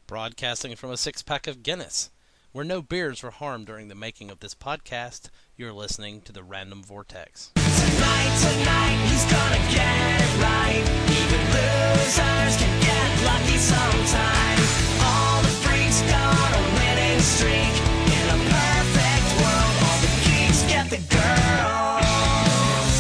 broadcasting from a six-pack of Guinness. Where no beers were harmed during the making of this podcast, you're listening to the Random Vortex. Tonight, who's gonna get it right? Even losers can get lucky sometimes. All the freaks go on a winning streak. In a perfect world, all the geeks get the girls.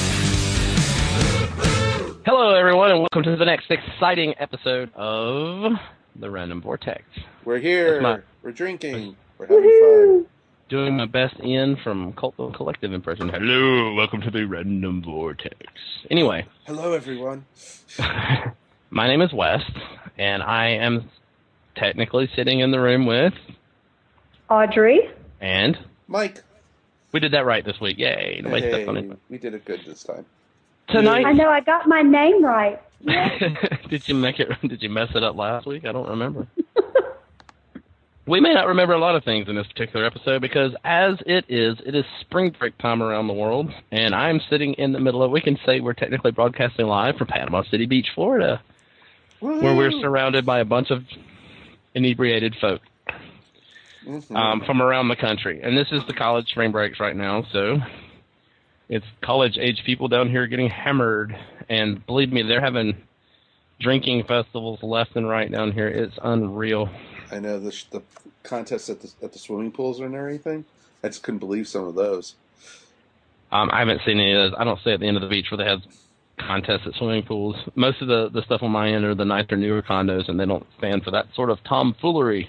Hello, everyone, and welcome to the next exciting episode of the Random Vortex. We're here. We're drinking. We're having fun. Doing my best Ian from Cult of Collective impression. Hello, welcome to the Random Vortex. Anyway. Hello, everyone. My name is Wes, and I am technically sitting in the room with... Audrey. And... Mike. We did that right this week. Yay. Nobody stepped on it. We did it good this time. Tonight... I know, I got my name right. Did you mess it up last week? I don't remember. We may not remember a lot of things in this particular episode because as it is spring break time around the world, and I'm sitting in the middle of, we can say we're technically broadcasting live from Panama City Beach, Florida, where we're surrounded by a bunch of inebriated folk from around the country. And this is the college spring breaks right now, so it's college-age people down here getting hammered. And believe me, they're having drinking festivals left and right down here. It's unreal. I know the contests at the swimming pools and everything. I just couldn't believe some of those. I haven't seen any of those. I don't stay at the end of the beach where they have contests at swimming pools. Most of the stuff on my end are the nicer, newer condos, and they don't stand for that sort of tomfoolery.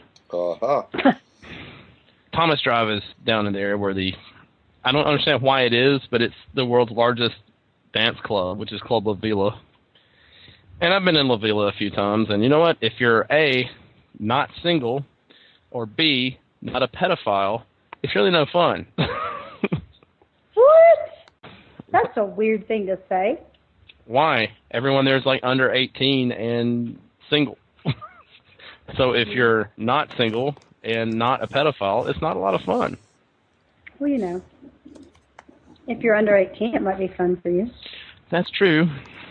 Thomas Drive is down in the area where I don't understand why it is, but it's the world's largest dance club, which is Club La Vila. And I've been in La Vila a few times, and you know what? If you're A, not single, or B, not a pedophile, it's really no fun. What? That's a weird thing to say. Why? Everyone there's like under 18 and single. So if you're not single and not a pedophile, it's not a lot of fun. Well, you know, if you're under 18, it might be fun for you. That's true.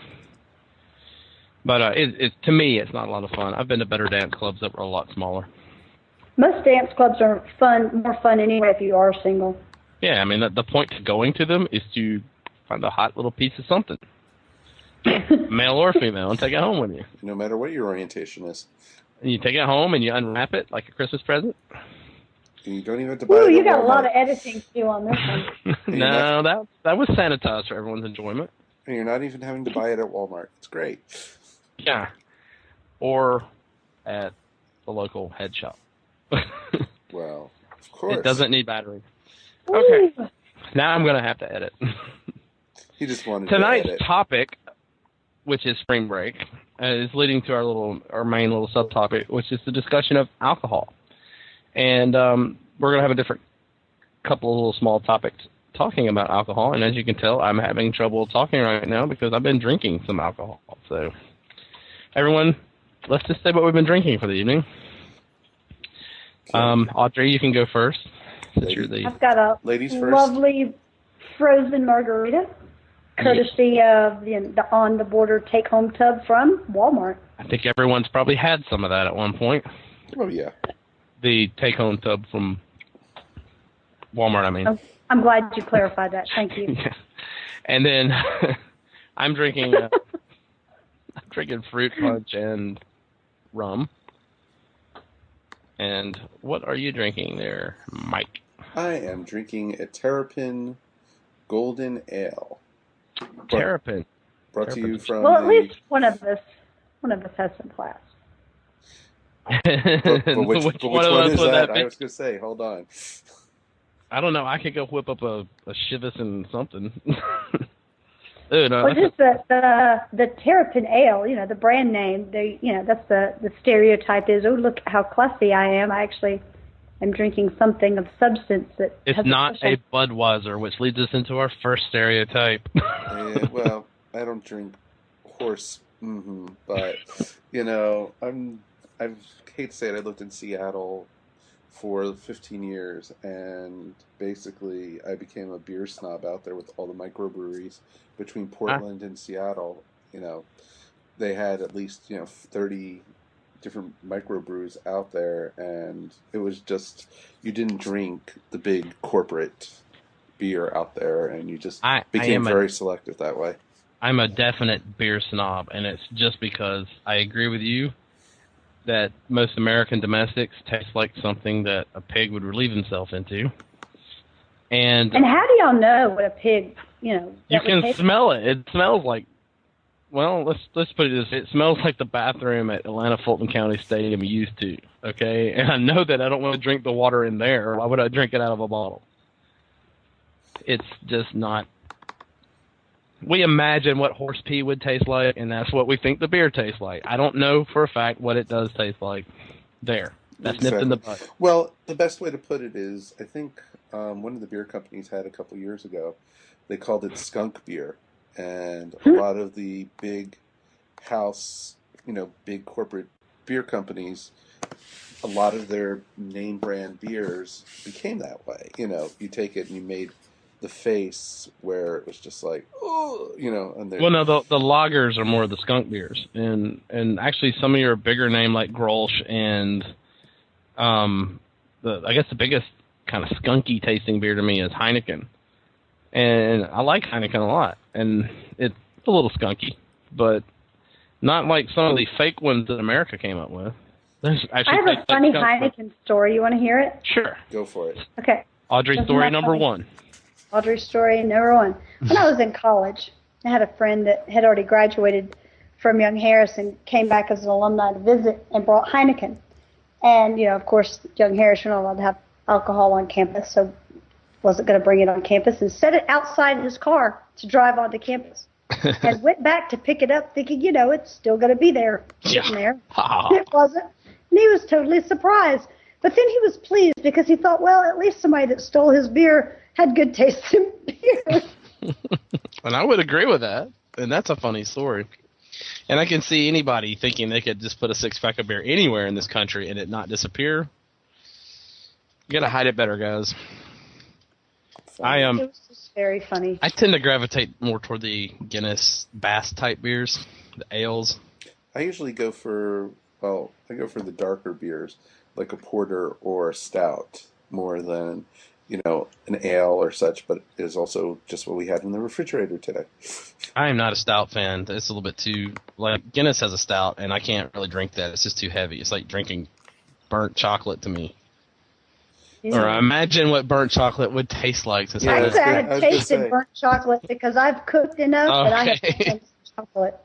But to me, it's not a lot of fun. I've been to better dance clubs that were a lot smaller. Most dance clubs are more fun anyway if you are single. Yeah, I mean, the point to going to them is to find a hot little piece of something, male or female, and take it home with you. No matter what your orientation is. And you take it home and you unwrap it like a Christmas present. And you don't even have to buy it. Ooh, you at got Walmart. a lot of editing to do on this one. No, that was sanitized for everyone's enjoyment. And you're not even having to buy it at Walmart. It's great. Yeah. Or at the local head shop. Well, of course. It doesn't need battery. Okay. Now I'm going to have to edit. He just wanted Tonight's to edit. topic, which is spring break, is leading to our main little subtopic, which is the discussion of alcohol. And we're going to have a different couple of little small topics talking about alcohol. And as you can tell, I'm having trouble talking right now because I've been drinking some alcohol. So, everyone, let's just say what we've been drinking for the evening. Audrey, you can go first. Since you're the I've got a Ladies first. lovely frozen margarita, courtesy of the On the Border take-home tub from Walmart. I think everyone's probably had some of that at one point. Oh, yeah. The take-home tub from Walmart, I mean. I'm glad you clarified that. Thank you. Yeah. And then I'm drinking fruit punch and rum. And what are you drinking there, Mike? I am drinking a Terrapin Golden Ale. Terrapin. Brought to you from Well, at least one of us has some class. But which Which one of us is would that? that be? I was going to say, hold on. I don't know. I could go whip up a Chivas and something. Ew, no, Well, just the Terrapin Ale, you know, the brand name. That's the stereotype is. Oh, look how classy I am. I actually am drinking something of substance that. it's has not a special- Budweiser, which leads us into our first stereotype. Well, I don't drink horse, but I hate to say it. I lived in Seattle for 15 years, and basically I became a beer snob out there with all the microbreweries between Portland and Seattle. They had at least 30 different microbrews out there, and it was just, you didn't drink the big corporate beer out there, and you just became very selective that way. I'm a definite beer snob, and it's just because I agree with you that most American domestics taste like something that a pig would relieve himself into. And how do y'all know what a pig, you can smell it. It smells like, well, let's put it this way. It smells like the bathroom at Atlanta Fulton County Stadium used to, okay? And I know that I don't want to drink the water in there. Why would I drink it out of a bottle? It's just not. We imagine what horse pee would taste like, and that's what we think the beer tastes like. I don't know for a fact what it does taste like. There. That's nipped in the bud. Well, the best way to put it is, I think one of the beer companies had a couple years ago, they called it skunk beer. And a lot of the big house, big corporate beer companies, a lot of their name brand beers became that way. You take it and you made the face where it was just like, oh, and well, no, the lagers are more the skunk beers, and actually some of your bigger name like Grolsch and I guess the biggest kind of skunky tasting beer to me is Heineken, and I like Heineken a lot, and it's a little skunky, but not like some of the fake ones that America came up with. I have a funny Heineken story. You want to hear it? Sure. Go for it. Okay. Audrey story number one. Audrey story number one. When I was in college, I had a friend that had already graduated from Young Harris and came back as an alumni to visit and brought Heineken. And, of course, Young Harris, you're not allowed to have alcohol on campus, so wasn't going to bring it on campus and set it outside his car to drive onto campus. And went back to pick it up thinking, it's still going to be there, sitting there. It wasn't. And he was totally surprised. But then he was pleased because he thought, well, at least somebody that stole his beer had good taste in beer. And I would agree with that. And that's a funny story. And I can see anybody thinking they could just put a six-pack of beer anywhere in this country and it not disappear. You got to hide it better, guys. It was just very funny. I tend to gravitate more toward the Guinness Bass-type beers, the ales. I usually go for the darker beers, like a porter or a stout, more than, an ale or such, but it is also just what we had in the refrigerator today. I am not a stout fan. It's a little bit too, Guinness has a stout, and I can't really drink that. It's just too heavy. It's like drinking burnt chocolate to me. Yeah. Or imagine what burnt chocolate would taste like. I had tasted burnt chocolate because I've cooked enough that I have tasted chocolate.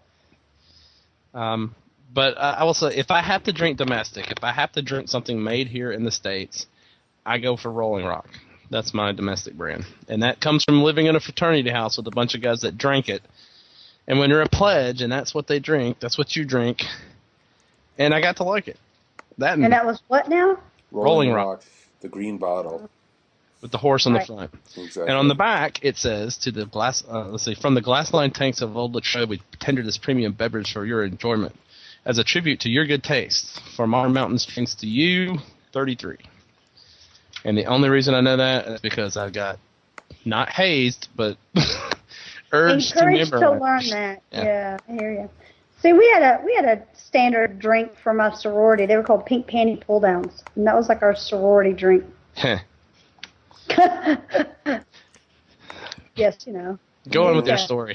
But I will say, if I have to drink domestic, if I have to drink something made here in the States, I go for Rolling Rock. That's my domestic brand. And that comes from living in a fraternity house with a bunch of guys that drank it. And when you're a pledge and that's what they drink, that's what you drink. And I got to like it. And that was what now? Rolling Rock. The green bottle. With the horse on the front. Exactly. And on the back, it says, to the glass, from the glass-lined tanks of Old Latrobe, we tender this premium beverage for your enjoyment. As a tribute to your good taste, from our mountain strings to you, 33. And the only reason I know that is because I got not hazed, but urged to memorize. Encouraged to learn that. Yeah, I hear you. See, we had a standard drink from a sorority. They were called pink panty pull downs, and that was like our sorority drink. Yes, Go on with your story.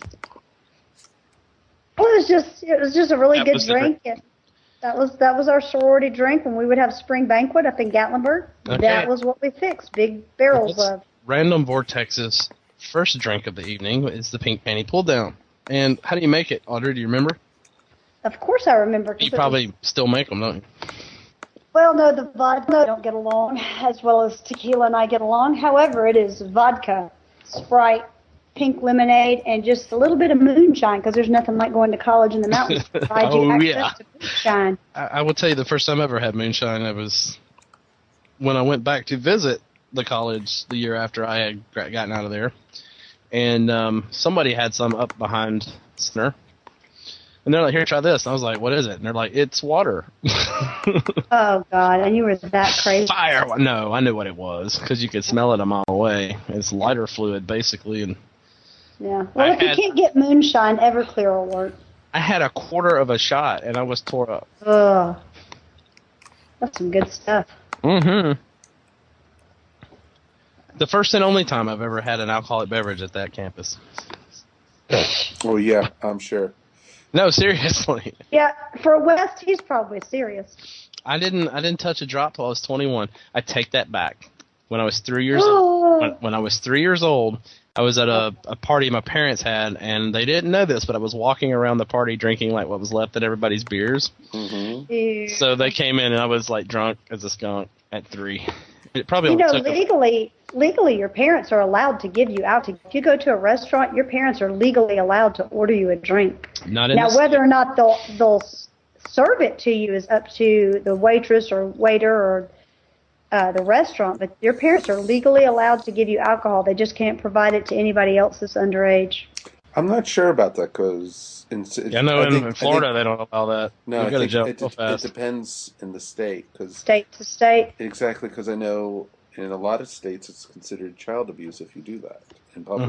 Well, it was just a really good drink. And that was our sorority drink when we would have spring banquet up in Gatlinburg. Okay. That was what we fixed, big barrels of. Random Vortex's first drink of the evening is the pink panty pull down. And how do you make it, Audrey? Do you remember? Of course I remember. You probably still make them, don't you? Well, no, the vodka don't get along as well as tequila and I get along. However, it is vodka, Sprite, pink lemonade, and just a little bit of moonshine, because there's nothing like going to college in the mountains to provide you access to moonshine. I will tell you, the first time I ever had moonshine, it was when I went back to visit the college the year after I had gotten out of there. And somebody had some up behind center. And they're like, here, try this. And I was like, what is it? And they're like, it's water. Oh, God. And you were that crazy? Fire. No, I knew what it was because you could smell it a mile away. It's lighter fluid, basically. And yeah. Well, if you can't get moonshine, Everclear will work. I had a quarter of a shot, and I was tore up. Ugh. That's some good stuff. Mm-hmm. The first and only time I've ever had an alcoholic beverage at that campus. Oh yeah, I'm sure. No, seriously. Yeah, for West, he's probably serious. I didn't touch a drop till I was 21. I take that back. When I was 3 years old, when I was 3 years old, I was at a party my parents had, and they didn't know this, but I was walking around the party drinking like what was left of everybody's beers. Mm-hmm. Ew. So they came in, and I was like drunk as a skunk at 3. It probably You know, only took legally, your parents are allowed to give you out. If you go to a restaurant, your parents are legally allowed to order you a drink. not in Now, the whether or not they'll serve it to you is up to the waitress or waiter or the restaurant. But your parents are legally allowed to give you alcohol. They just can't provide it to anybody else that's underage. I'm not sure about that because in Florida they don't allow that. No, you I go to think jail it so fast. depends in the state. State to state. Exactly, because I know in a lot of states it's considered child abuse if you do that in public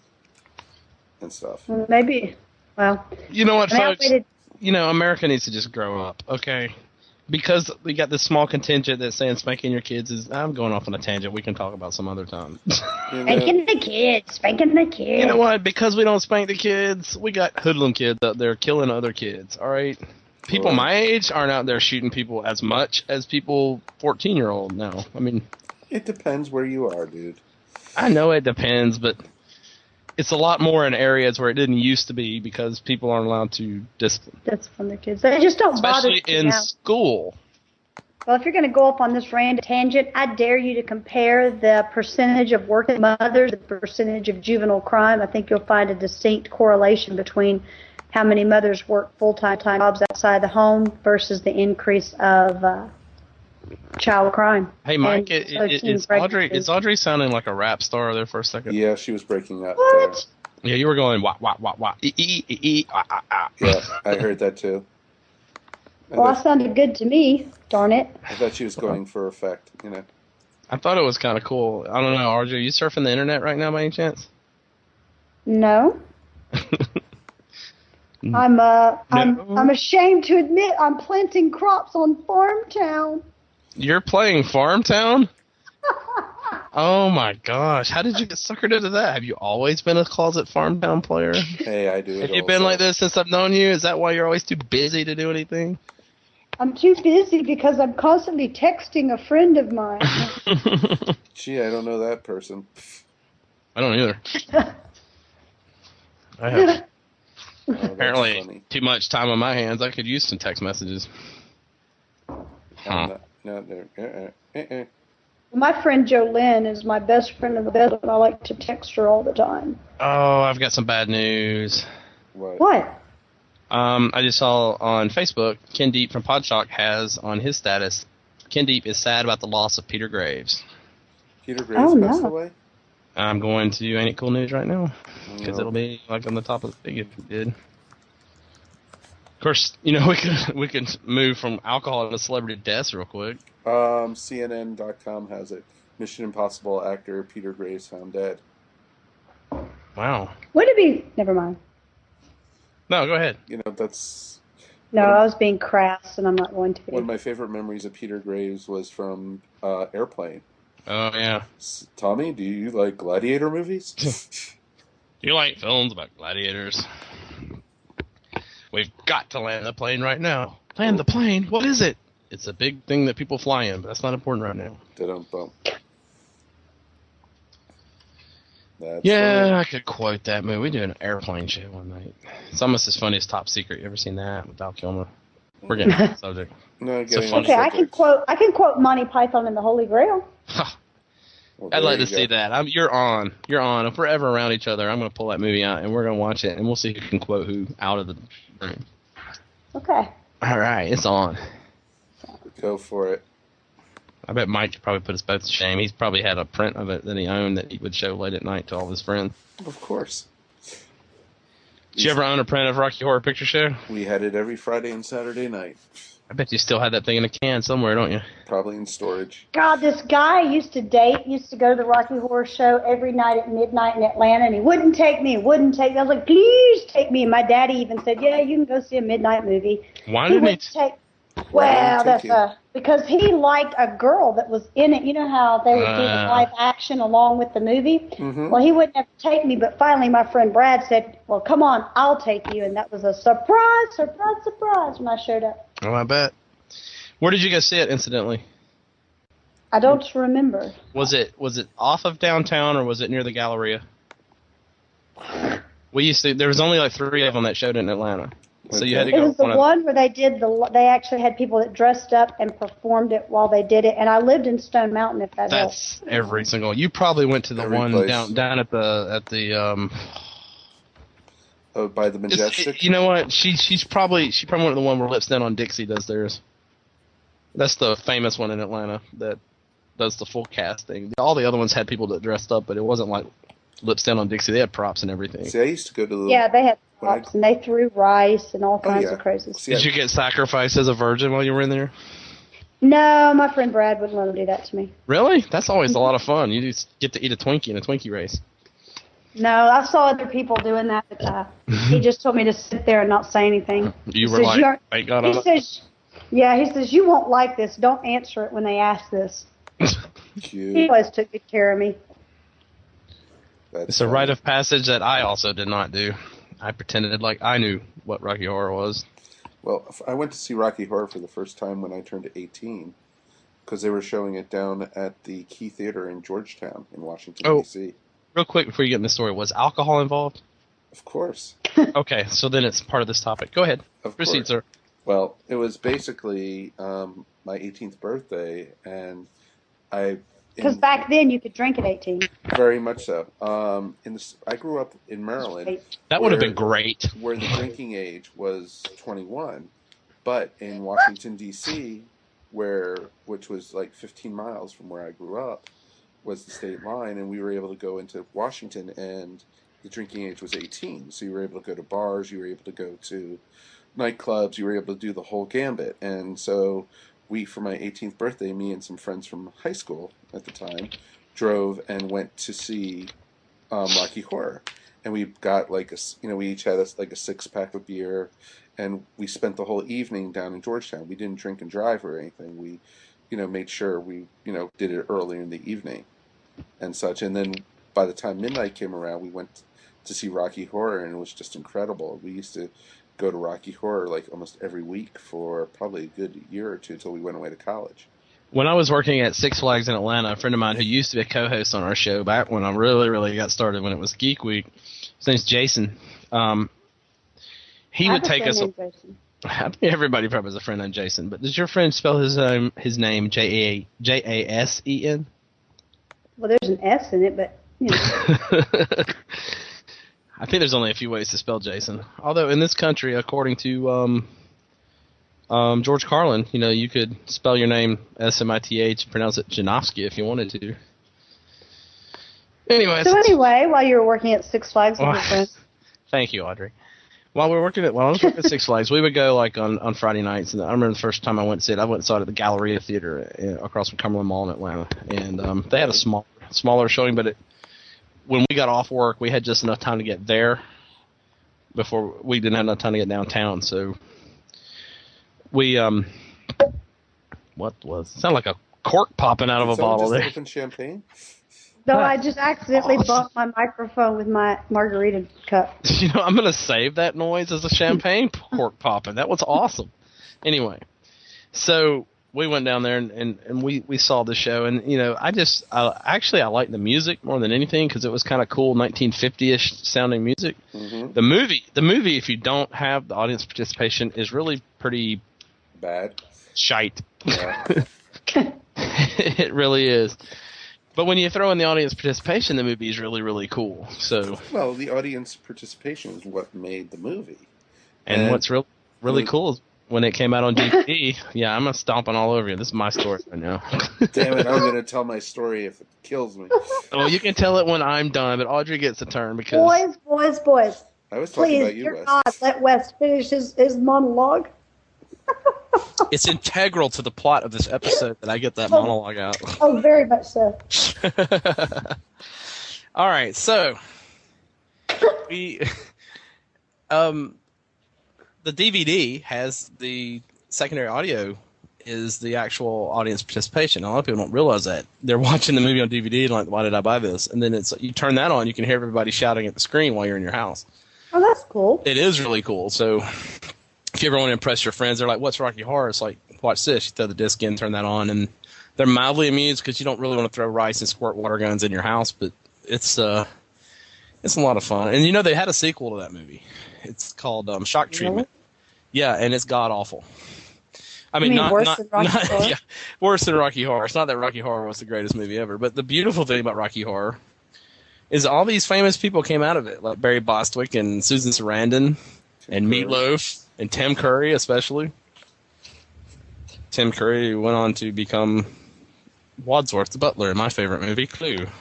Mm-hmm. and stuff. Maybe. Well, You know what, I mean, I folks? waited- America needs to just grow up, okay? Because we got this small contingent that's saying spanking your kids is... I'm going off on a tangent. We can talk about some other time. You know, Spanking the kids. Spanking the kids. You know what? Because we don't spank the kids, we got hoodlum kids out there killing other kids, all right? People Well- my age aren't out there shooting people as much as people 14-year-old now. I mean... it depends where you are, dude. I know it depends, but it's a lot more in areas where it didn't used to be because people aren't allowed to discipline. Discipline their kids. They just don't Especially bother. in now. school. Well, if you're going to go off on this random tangent, I dare you to compare the percentage of working mothers, the percentage of juvenile crime. I think you'll find a distinct correlation between how many mothers work full-time jobs outside the home versus the increase of child crime. Hey, Mike, and is Audrey sounding like a rap star there for a second? Yeah, she was breaking up. What? Yeah, you were going wah wah wah wah Yeah, I heard that too. Well, that sounded good to me, darn it. I thought she was going for effect, you know. I thought it was kind of cool. I don't know, RJ, are you surfing the internet right now by any chance? No. I'm ashamed to admit I'm planting crops on Farmtown. You're playing Farmtown? Oh my gosh, how did you get suckered into that? Have you always been a closet Farmtown player? Hey, I do it Have you also. been like this since I've known you? Is that why you're always too busy to do anything? I'm too busy because I'm constantly texting a friend of mine. Gee, I don't know that person. I don't either. I have Oh, that's apparently funny. too much time on my hands. I could use some text messages. Huh. No, there. My friend Jolynn is my best friend in the bed, and I like to text her all the time. Oh, I've got some bad news. What? I just saw on Facebook, Ken Deep from Podshock has on his status, Ken Deep is sad about the loss of Peter Graves. Peter Graves Oh, passed no. away? I'm going to Ain't It Cool News right now, because No. it'll be like on the top of the thing if it did. Of course, you know, we can move from alcohol to celebrity deaths real quick. CNN.com has it. Mission Impossible actor Peter Graves found dead. Wow. Would it be? Never mind. No, go ahead. You know, that's No, I was being crass, and I'm not going to be. one of my favorite memories of Peter Graves was from Airplane. Oh, yeah. Tommy, do you like gladiator movies? You like films about gladiators? We've got to land the plane right now. Land the plane? What is it? It's a big thing that people fly in, but that's not important right now. Da-dum-bum. That's Yeah, funny. I could quote that movie. We did an airplane show one night. It's almost as funny as Top Secret. You ever seen that with Val Kilmer? We're getting off the subject. No, So getting funny. Okay, on I can quote Monty Python and the Holy Grail. Well, I'd there like you to see go. that. You're on. You're on. If we're ever around each other, I'm going to pull that movie out and we're going to watch it and we'll see who can quote who out of the room. Okay. All right, it's on. Go for it. I bet Mike could probably put us both to shame. He's probably had a print of it that he owned that he would show late at night to all of his friends. Of course. Did you ever own a print of Rocky Horror Picture Show? We had it every Friday and Saturday night. I bet you still had that thing in a can somewhere, don't you? Probably in storage. God, this guy I used to go to the Rocky Horror Show every night at midnight in Atlanta, and he wouldn't take me. I was like, please take me. And my daddy even said, yeah, you can go see a midnight movie. Why didn't he? Well, because he liked a girl that was in it. You know how they would do the live action along with the movie? Mm-hmm. Well, he wouldn't have to take me, but finally my friend Brad said, well, come on, I'll take you. And that was a surprise when I showed up. Oh, I bet. Where did you guys see it, incidentally? I don't remember. Was it off of downtown, or was it near the Galleria? There was only like 3 of them that showed it in Atlanta. So you had to go. It was the one where they actually had people that dressed up and performed it while they did it, and I lived in Stone Mountain. If that helps. That's every single. You probably went to the Every one place. down at the. Oh, by the Majestic. You know what? She probably went to the one where Lips Down on Dixie does theirs. That's the famous one in Atlanta that does the full cast thing. All the other ones had people that dressed up, but it wasn't like Lips Down on Dixie. They had props and everything. See, I used to go to the. Yeah, they had props, and they threw rice and all kinds of crazy stuff. Did you get sacrificed as a virgin while you were in there? No, my friend Brad wouldn't let him do that to me. Really? That's always a lot of fun. You just get to eat a Twinkie in a Twinkie race. No, I saw other people doing that, but he just told me to sit there and not say anything. You were like, thank God. He says, you won't like this. Don't answer it when they ask this. Cute. He always took good care of me. It's a rite of passage that I also did not do. I pretended like I knew what Rocky Horror was. Well, I went to see Rocky Horror for the first time when I turned 18 because they were showing it down at the Key Theater in Georgetown in Washington, D.C. Real quick before you get in the story, was alcohol involved? Of course. Okay, so then it's part of this topic. Go ahead. Proceed, sir. Well, it was basically my 18th birthday, and because back then you could drink at 18. Very much so. I grew up in Maryland. That would have been great. Where the drinking age was 21, but in Washington D.C., which was like 15 miles from where I grew up, was the state line, and we were able to go into Washington, and the drinking age was 18. So you were able to go to bars, you were able to go to nightclubs, you were able to do the whole gambit. And so for my 18th birthday, me and some friends from high school at the time drove and went to see Rocky Horror. And we got we each had a 6-pack of beer, and we spent the whole evening down in Georgetown. We didn't drink and drive or anything. We, made sure we, did it early in the evening and such. And then by the time midnight came around, we went to see Rocky Horror, and it was just incredible. We used to go to Rocky Horror like almost every week for probably a good year or two until we went away to college. When I was working at Six Flags in Atlanta, a friend of mine who used to be a co-host on our show back when I really, really got started when it was Geek Week, his name's Jason. He would take us. I mean, everybody probably has a friend named Jason, but does your friend spell his name Jasen? Well, there's an S in it, but I think there's only a few ways to spell Jason. Although in this country, according to George Carlin, you could spell your name Smith and pronounce it Janowski if you wanted to. Anyway, while you were working at Six Flags with your friends. Thank you, Audrey. While I was working at Six Flags, we would go on Friday nights. And I remember the first time I went to see it, I went and saw it at the Galleria Theater across from Cumberland Mall in Atlanta. And they had a smaller showing, but when we got off work, we had just enough time to get there before we didn't have enough time to get downtown. So we sounded like a cork popping out of a bottle there. Open champagne? No, I just accidentally bumped my microphone with my margarita cup. I'm going to save that noise as a champagne cork popping. That was awesome. Anyway, so we went down there and we saw the show. And, I like the music more than anything because it was kind of cool 1950-ish sounding music. Mm-hmm. The movie, if you don't have the audience participation, is really pretty bad. Shite. Yeah. It really is. But when you throw in the audience participation, the movie is really, really cool. So, well, the audience participation is what made the movie. And what's really cool is when it came out on DVD, yeah, I'm stomping all over you. This is my story right now. Damn it, I'm going to tell my story if it kills me. Well, you can tell it when I'm done, but Audrey gets a turn because... Boys. I was talking about you, dear Wes. God, let Wes finish his monologue. It's integral to the plot of this episode that I get that monologue out. Oh, very much so. All right, so we the DVD has the secondary audio is the actual audience participation. A lot of people don't realize that. They're watching the movie on DVD and like, why did I buy this? And then it's you turn that on, you can hear everybody shouting at the screen while you're in your house. Oh, that's cool. It is really cool. So if you ever want to impress your friends, they're like, what's Rocky Horror? It's like, watch this. You throw the disc in, turn that on, and they're mildly amused because you don't really want to throw rice and squirt water guns in your house, but it's a lot of fun. And you know, they had a sequel to that movie. It's called Shock Treatment. Really? Yeah, and it's god awful. I mean, worse than Rocky Horror? Yeah, worse than Rocky Horror. It's not that Rocky Horror was the greatest movie ever, but the beautiful thing about Rocky Horror is all these famous people came out of it, like Barry Bostwick and Susan Sarandon and Curry. Meatloaf and Tim Curry especially. Tim Curry went on to become Wadsworth the butler in my favorite movie, Clue. You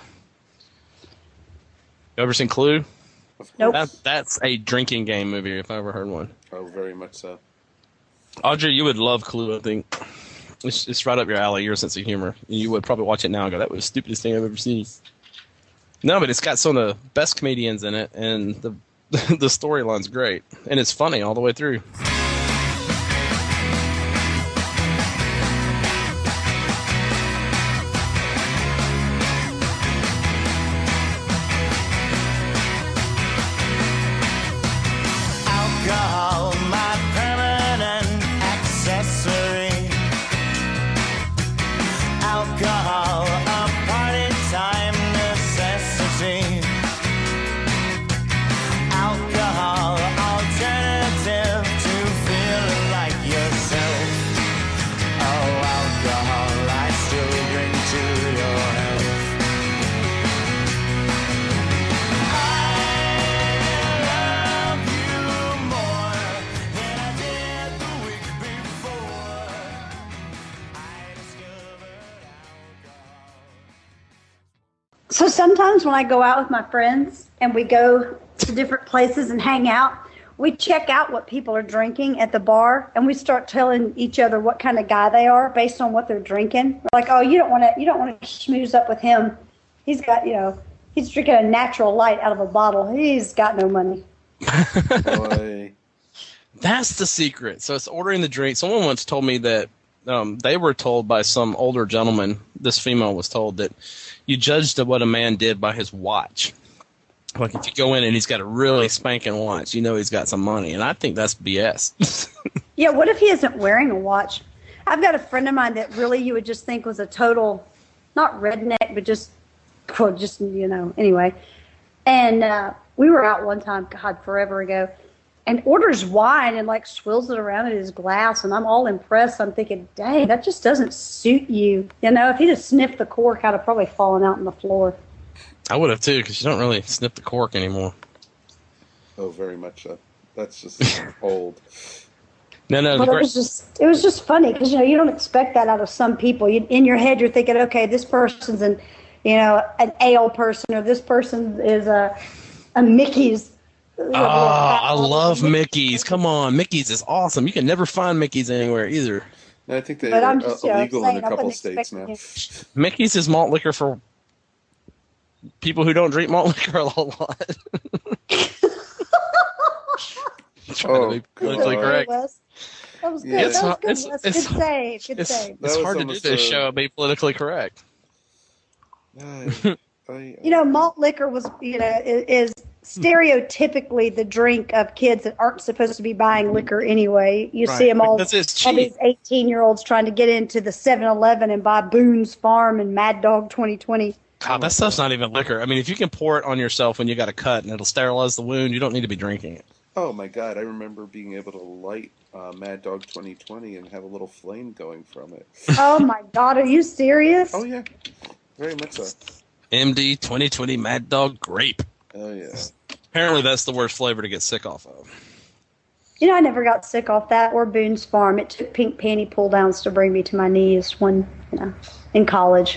ever seen Clue? Nope. That's a drinking game movie if I ever heard one. Oh, very much so. Audrey, you would love Clue, I think. It's right up your alley, your sense of humor. You would probably watch it now and go, that was the stupidest thing I've ever seen. No, but it's got some of the best comedians in it, and the the storyline's great. And it's funny all the way through. Alcohol, my permanent accessory. Alcohol, a party time necessity. Alcohol, alternative to feeling like yourself. Oh, alcohol, I still bring to your health. I love you more than I did the week before. I discovered alcohol. So sometimes when I go out with my friends and we go to different places and hang out, we check out what people are drinking at the bar, and we start telling each other what kind of guy they are based on what they're drinking. We're like, oh, you don't want to schmooze up with him. He's got, he's drinking a natural light out of a bottle. He's got no money. Boy. That's the secret. So it's ordering the drink. Someone once told me that they were told by some older gentleman, this female was told, that you judged what a man did by his watch. Like if you go in and he's got a really spanking watch, you know he's got some money. And I think that's BS. Yeah, what if he isn't wearing a watch? I've got a friend of mine that really you would just think was a total, not redneck, but just anyway. And we were out one time, God, forever ago, and orders wine and like swills it around in his glass, and I'm all impressed. I'm thinking, dang, that just doesn't suit you. If he just sniffed the cork, I'd have probably fallen out on the floor. I would have too, because you don't really sniff the cork anymore. Oh, very much so. That's just old. No. But it was just funny because you don't expect that out of some people. In your head, you're thinking, okay, this person's an ale person, or this person is a Mickey's. Oh, I love Mickey's. Come on, Mickey's is awesome. You can never find Mickey's anywhere either. I think they But are I'm just, illegal in saying, a I couple wouldn't states expect now. Mickey's is malt liquor for people who don't drink malt liquor a lot. Trying to be politically God. correct. That was good. Yeah. That was good. It's- Wes. it's- Good save. Good It's save. That was hard to do almost this a- show and be politically correct. Malt liquor was, is stereotypically the drink of kids that aren't supposed to be buying liquor anyway. You Right, see them all, because it's all cheap. these 18-year-olds trying to get into the 7-Eleven and buy Boone's Farm and Mad Dog 2020. God, that stuff's not even liquor. I mean, if you can pour it on yourself when you got a cut and it'll sterilize the wound, you don't need to be drinking it. Oh my God! I remember being able to light Mad Dog 2020 and have a little flame going from it. Oh my God, are you serious? Oh yeah, very much so. MD 2020 Mad Dog Grape. Oh yeah. Apparently that's the worst flavor to get sick off of. I never got sick off that or Boone's Farm. It took pink panty pull downs to bring me to my knees when, in college.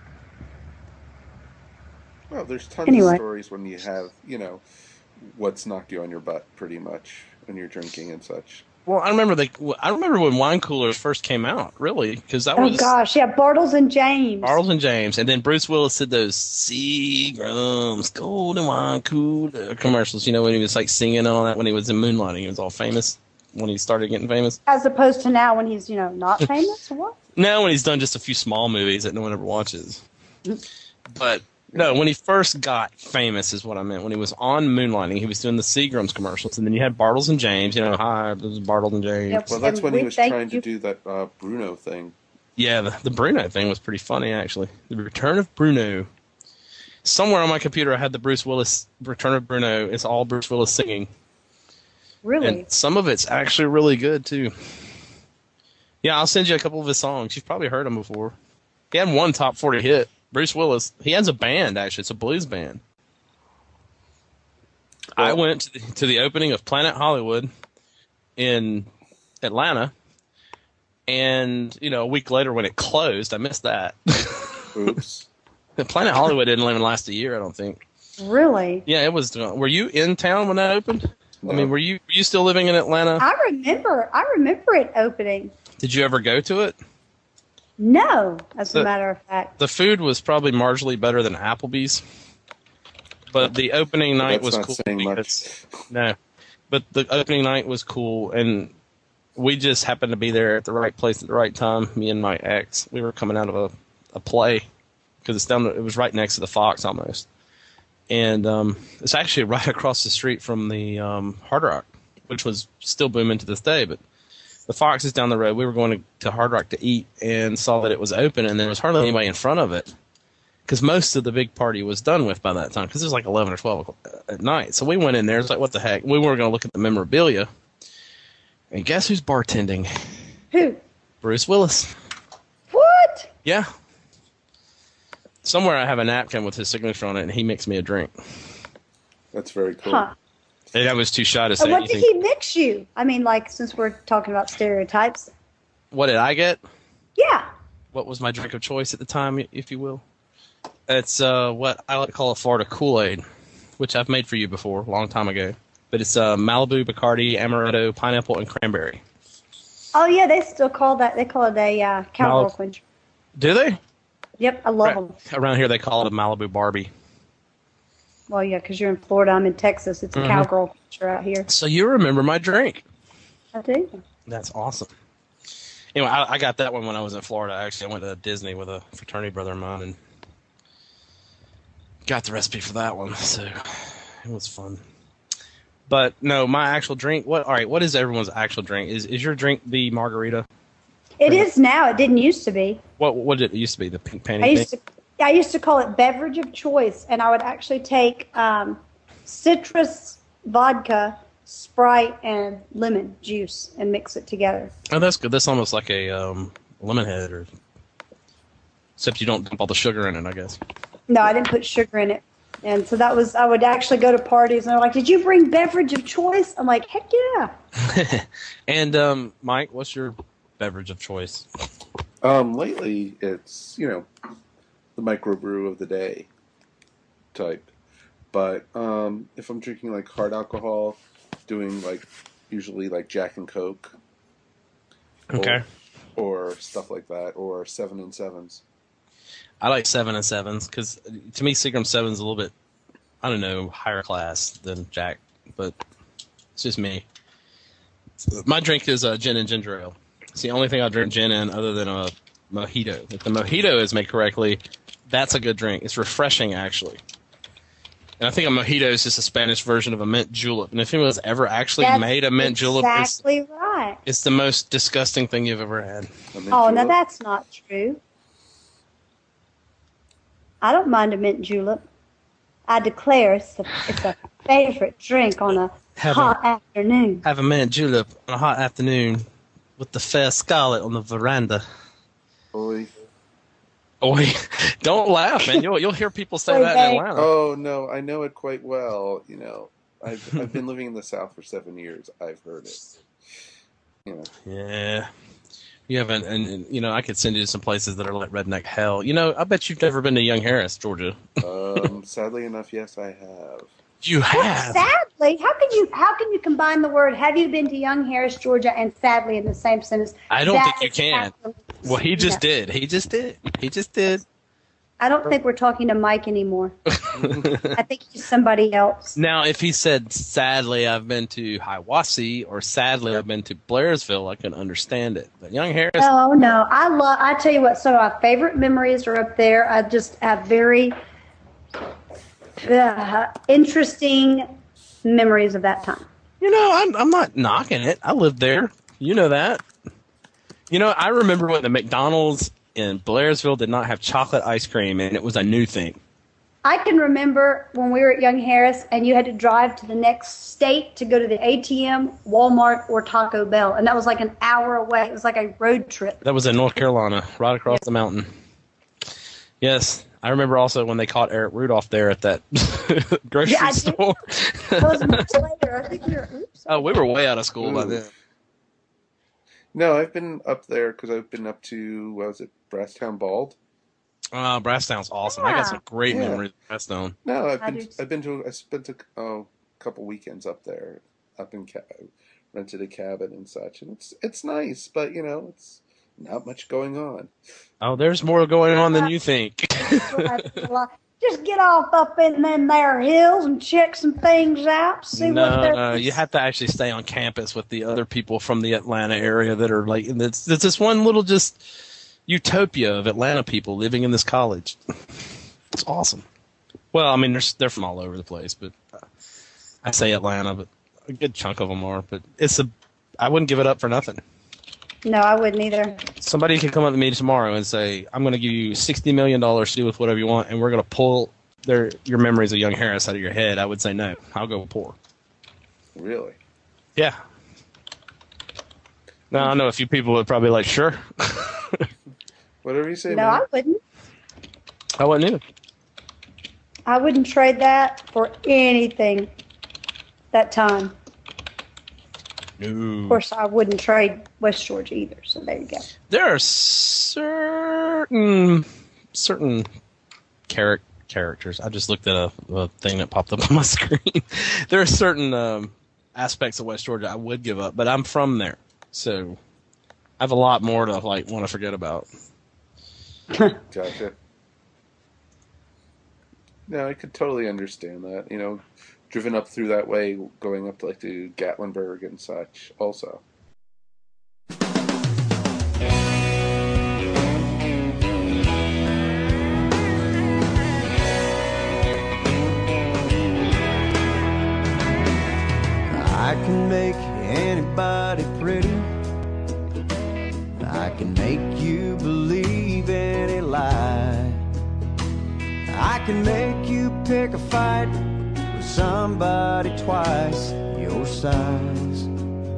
Well, there's tons Anyway. of stories when you have, what's knocked you on your butt, pretty much, when you're drinking and such. Well, I remember when wine coolers first came out, really, because that Oh was gosh, yeah, Bartles and James. Bartles and James, and then Bruce Willis did those Seagram's Golden Wine Cooler commercials. You know, when he was like singing and all that when he was in Moonlighting, he was all famous when he started getting famous. As opposed to now when he's, not famous or what? Now when he's done just a few small movies that no one ever watches. But no, when he first got famous is what I meant. When he was on Moonlighting, he was doing the Seagram's commercials, and then you had Bartles and James. Hi, this is Bartles and James. Yep. Well, that's And when he we was thank trying to you- do that Bruno thing. Yeah, the Bruno thing was pretty funny, actually. The Return of Bruno. Somewhere on my computer, I had the Bruce Willis Return of Bruno. It's all Bruce Willis singing. Really? And some of it's actually really good, too. Yeah, I'll send you a couple of his songs. You've probably heard them before. He had one top 40 hit. Bruce Willis. He has a band, actually. It's a blues band. I went to the opening of Planet Hollywood in Atlanta. And, a week later when it closed, I missed that. Oops. Planet Hollywood didn't even last a year, I don't think. Really? Yeah, it was. Were you in town when that opened? No. I mean, were you still living in Atlanta? I remember it opening. Did you ever go to it? No, as a matter of fact. The food was probably marginally better than Applebee's, but the opening night That's was not cool. saying much. No, but the opening night was cool, and we just happened to be there at the right place at the right time. Me and my ex, we were coming out of a play because it was right next to the Fox almost, and it's actually right across the street from the Hard Rock, which was still booming to this day, but. The Fox is down the road. We were going to Hard Rock to eat and saw that it was open, and there was hardly anybody in front of it because most of the big party was done with by that time because it was like 11 or 12 at night. So we went in there. It's like, what the heck? We weren't going to look at the memorabilia. And guess who's bartending? Who? Bruce Willis. What? Yeah. Somewhere I have a napkin with his signature on it, and he makes me a drink. That's very cool. Huh. And I was too shy to And say what did anything. he mix you? I mean, since we're talking about stereotypes. What did I get? Yeah. What was my drink of choice at the time, if you will? It's what I like to call a Florida Kool-Aid, which I've made for you before, a long time ago. But it's Malibu, Bacardi, Amaretto, Pineapple, and Cranberry. Oh, yeah, they still call that, they call it a cowgirl quencher. Do they? Yep, I love them. Around here, they call it a Malibu Barbie. Well, yeah, because you're in Florida, I'm in Texas. It's a cowgirl quencher out here. So you remember my drink. I do. That's awesome. Anyway, I got that one when I was in Florida. Actually, I went to Disney with a fraternity brother of mine and got the recipe for that one. So it was fun. But no, my actual drink. What is everyone's actual drink? Is your drink the margarita? It is now. It didn't used to be. What did it used to be? The pink panty thing? I used to call it beverage of choice, and I would actually take citrus, vodka, Sprite, and lemon juice and mix it together. Oh, that's good. That's almost like a lemonade, except you don't dump all the sugar in it, I guess. No, I didn't put sugar in it. And so I would actually go to parties, and they're like, did you bring beverage of choice? I'm like, heck yeah. And, Mike, what's your beverage of choice? Lately, it's, the microbrew of the day type. But if I'm drinking like hard alcohol, doing usually Jack and Coke. Okay. Or stuff like that, or 7 and 7s. I like 7 and 7s because to me, Seagram 7 is a little bit, I don't know, higher class than Jack, but it's just me. My drink is gin and ginger ale. It's the only thing I drink gin in other than a mojito. If the mojito is made correctly, that's a good drink. It's refreshing, actually. And I think a mojito is just a Spanish version of a mint julep. And if anyone's ever actually made a mint julep, exactly right. It's the most disgusting thing you've ever had. Oh, now that's not true. I don't mind a mint julep. I declare it's a favorite drink on a hot afternoon. Have a mint julep on a hot afternoon with the fair scarlet on the veranda. Oy. Oi, don't laugh, man. You'll hear people say that in Atlanta. Oh, no, I know it quite well. I've been living in the South for 7 years. I've heard it. Yeah. You haven't, and I could send you to some places that are like redneck hell. I bet you've never been to Young Harris, Georgia. Sadly enough, yes, I have. You have. Sadly, how can you combine the word "Have you been to Young Harris, Georgia" and "sadly" in the same sentence? I don't That think you is can. absolutely- Well, he just No. did. He just did. I don't think we're talking to Mike anymore. I think he's somebody else. Now, if he said, sadly, I've been to Hiawassee, or sadly, I've been to Blairsville, I can understand it. But Young Harris, Oh no, I tell you what. Some of my favorite memories are up there. I just have very interesting memories of that time. I'm not knocking it. I lived there. You know that. I remember when the McDonald's in Blairsville did not have chocolate ice cream, and it was a new thing. I can remember when we were at Young Harris and you had to drive to the next state to go to the ATM, Walmart, or Taco Bell. And that was like an hour away. It was like a road trip. That was in North Carolina, right across the mountain. Yes. I remember also when they caught Eric Rudolph there at that grocery I did. store. That was much later. I think we were, oops. Oh, we were way out of school by then. No, I've been up there because I've been up to, what was it, Brasstown Bald? Brasstown's awesome. I got some great Yeah. memories of Brasstown. No, I I spent a couple weekends up there, rented a cabin and such, and it's nice, but it's not much going on. Oh, there's more going on than you think. Just get off up in them there hills and check some things out. See what they're. No, you have to actually stay on campus with the other people from the Atlanta area that are like, it's this one little just utopia of Atlanta people living in this college. It's awesome. Well, I mean, they're from all over the place, but I say Atlanta, but a good chunk of them are. But I wouldn't give it up for nothing. No, I wouldn't either. Somebody can come up to me tomorrow and say, I'm going to give you $60 million to do with whatever you want, and we're going to pull your memories of Young Harris out of your head. I would say no. I'll go poor. Really? Yeah. Now, I know a few people would probably like, sure. Whatever you say, No, man. I wouldn't. I wouldn't either. I wouldn't trade that for anything that time. No. Of course, I wouldn't trade West Georgia either, so there you go. There are certain characters. I just looked at a thing that popped up on my screen. There are certain aspects of West Georgia I would give up, but I'm from there, so I have a lot more to want to forget about. Gotcha. No, I could totally understand that. Driven up through that way, going up to Gatlinburg and such also. I can make anybody pretty. I can make you believe any lie. I can make you pick a fight with somebody twice your size.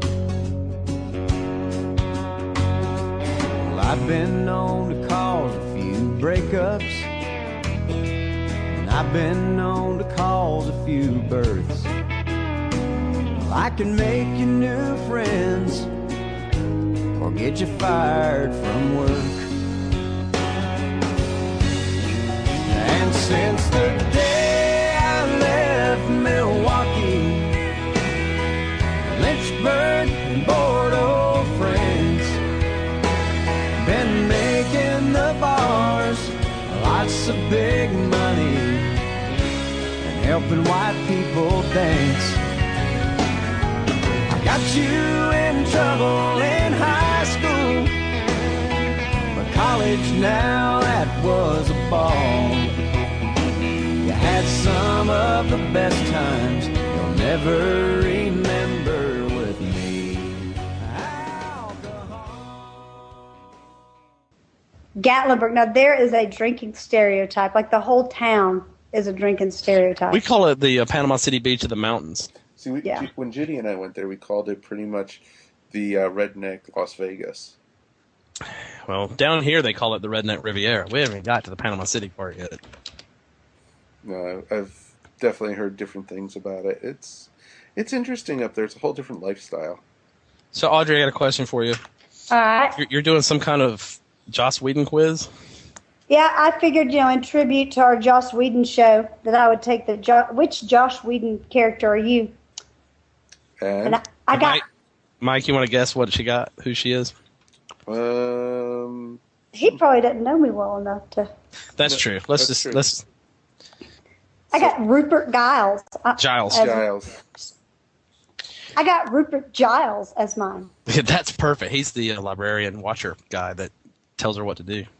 Well, I've been known to cause a few breakups, and I've been known to cause a few births. Well, I can make you new friends or get you fired from work. And since the day I left Milwaukee, Lynchburg and Bordeaux friends, been making the bars lots of big money and helping white people dance. I got you in trouble in high school, but college now, that was a ball. You had some of the best times you'll never remember with me. Gatlinburg. Now, there is a drinking stereotype. Like, the whole town is a drinking stereotype. We call it the Panama City Beach of the mountains. See, Yeah. when Judy and I went there, we called it pretty much the redneck Las Vegas. Well, down here they call it the Redneck Riviera. We haven't got to the Panama City part yet. No, I've definitely heard different things about it. It's interesting up there. It's a whole different lifestyle. So, Audrey, I got a question for you. All right. You're doing some kind of Joss Whedon quiz? Yeah, I figured, in tribute to our Joss Whedon show, that I would take which Josh Whedon character are you? And I got. Mike, you want to guess what she got? Who she is? He probably doesn't know me well enough to. That's true. Let's. I got Rupert Giles. Giles. I got Rupert Giles as mine. That's perfect. He's the librarian watcher guy that tells her what to do.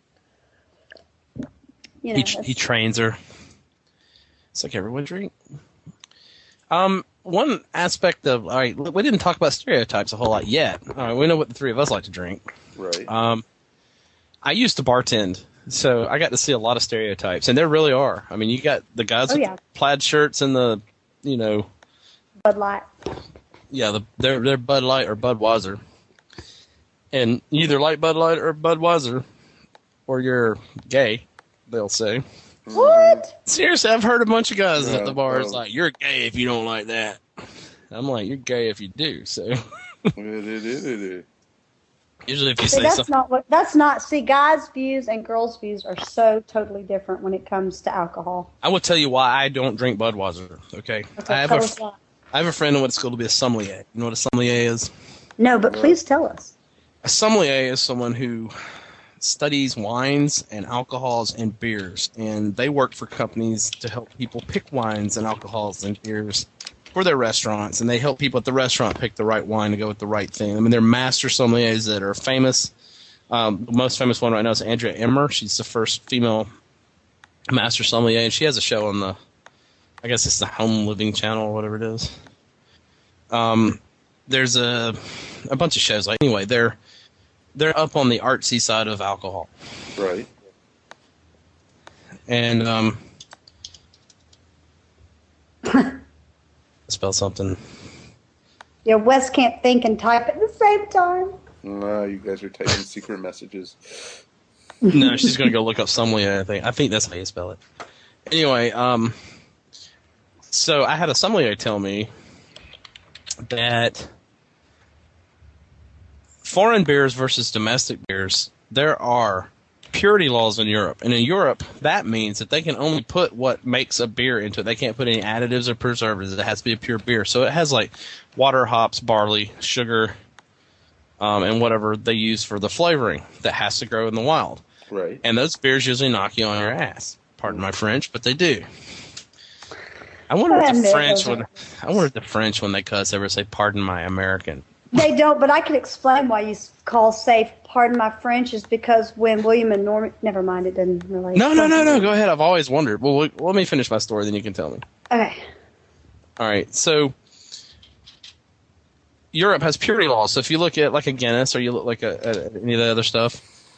He trains her. It's like everyone drink. One aspect of we didn't talk about stereotypes a whole lot yet. We know what the three of us like to drink. Right. I used to bartend, so I got to see a lot of stereotypes, and there really are. I mean, you got the guys with the plaid shirts and the, Bud Light. Yeah, they're Bud Light or Budweiser, and you either like Bud Light or Budweiser, or you're gay. They'll say. What? Seriously, I've heard a bunch of guys at the bars like, "You're gay if you don't like that." I'm like, "You're gay if you do." So. Usually, if you say something, See, guys' views and girls' views are so totally different when it comes to alcohol. I will tell you why I don't drink Budweiser. Okay, I have a friend who went to school to be a sommelier. You know what a sommelier is? No, but please tell us. A sommelier is someone who studies wines and alcohols and beers, and they work for companies to help people pick wines and alcohols and beers for their restaurants, and they help people at the restaurant pick the right wine to go with the right thing. I mean, they're master sommeliers that are famous. The most famous one right now is Andrea Emmer. She's the first female master sommelier, and she has a show on I guess it's the Home Living Channel or whatever it is. There's a bunch of shows. Anyway, they're up on the artsy side of alcohol. Right. And spell something. Yeah, Wes can't think and type at the same time. No, you guys are typing secret messages. No, she's going to go look up sommelier. I think that's how you spell it. Anyway, so I had a sommelier tell me that foreign beers versus domestic beers, there are purity laws in Europe. And in Europe, that means that they can only put what makes a beer into it. They can't put any additives or preservatives. It has to be a pure beer. So it has like water, hops, barley, sugar, and whatever they use for the flavoring that has to grow in the wild. Right. And those beers usually knock you on your ass. Pardon my French, but they do. I wonder if the French, when they cuss, ever say, "Pardon my American." They don't, but I can explain why you call safe "Pardon my French" is because when William and Norman... Never mind, it didn't really... No. Go ahead. I've always wondered. Well, let me finish my story, then you can tell me. Okay. All right. So Europe has purity laws. So if you look at like a Guinness or you look like at any of the other stuff,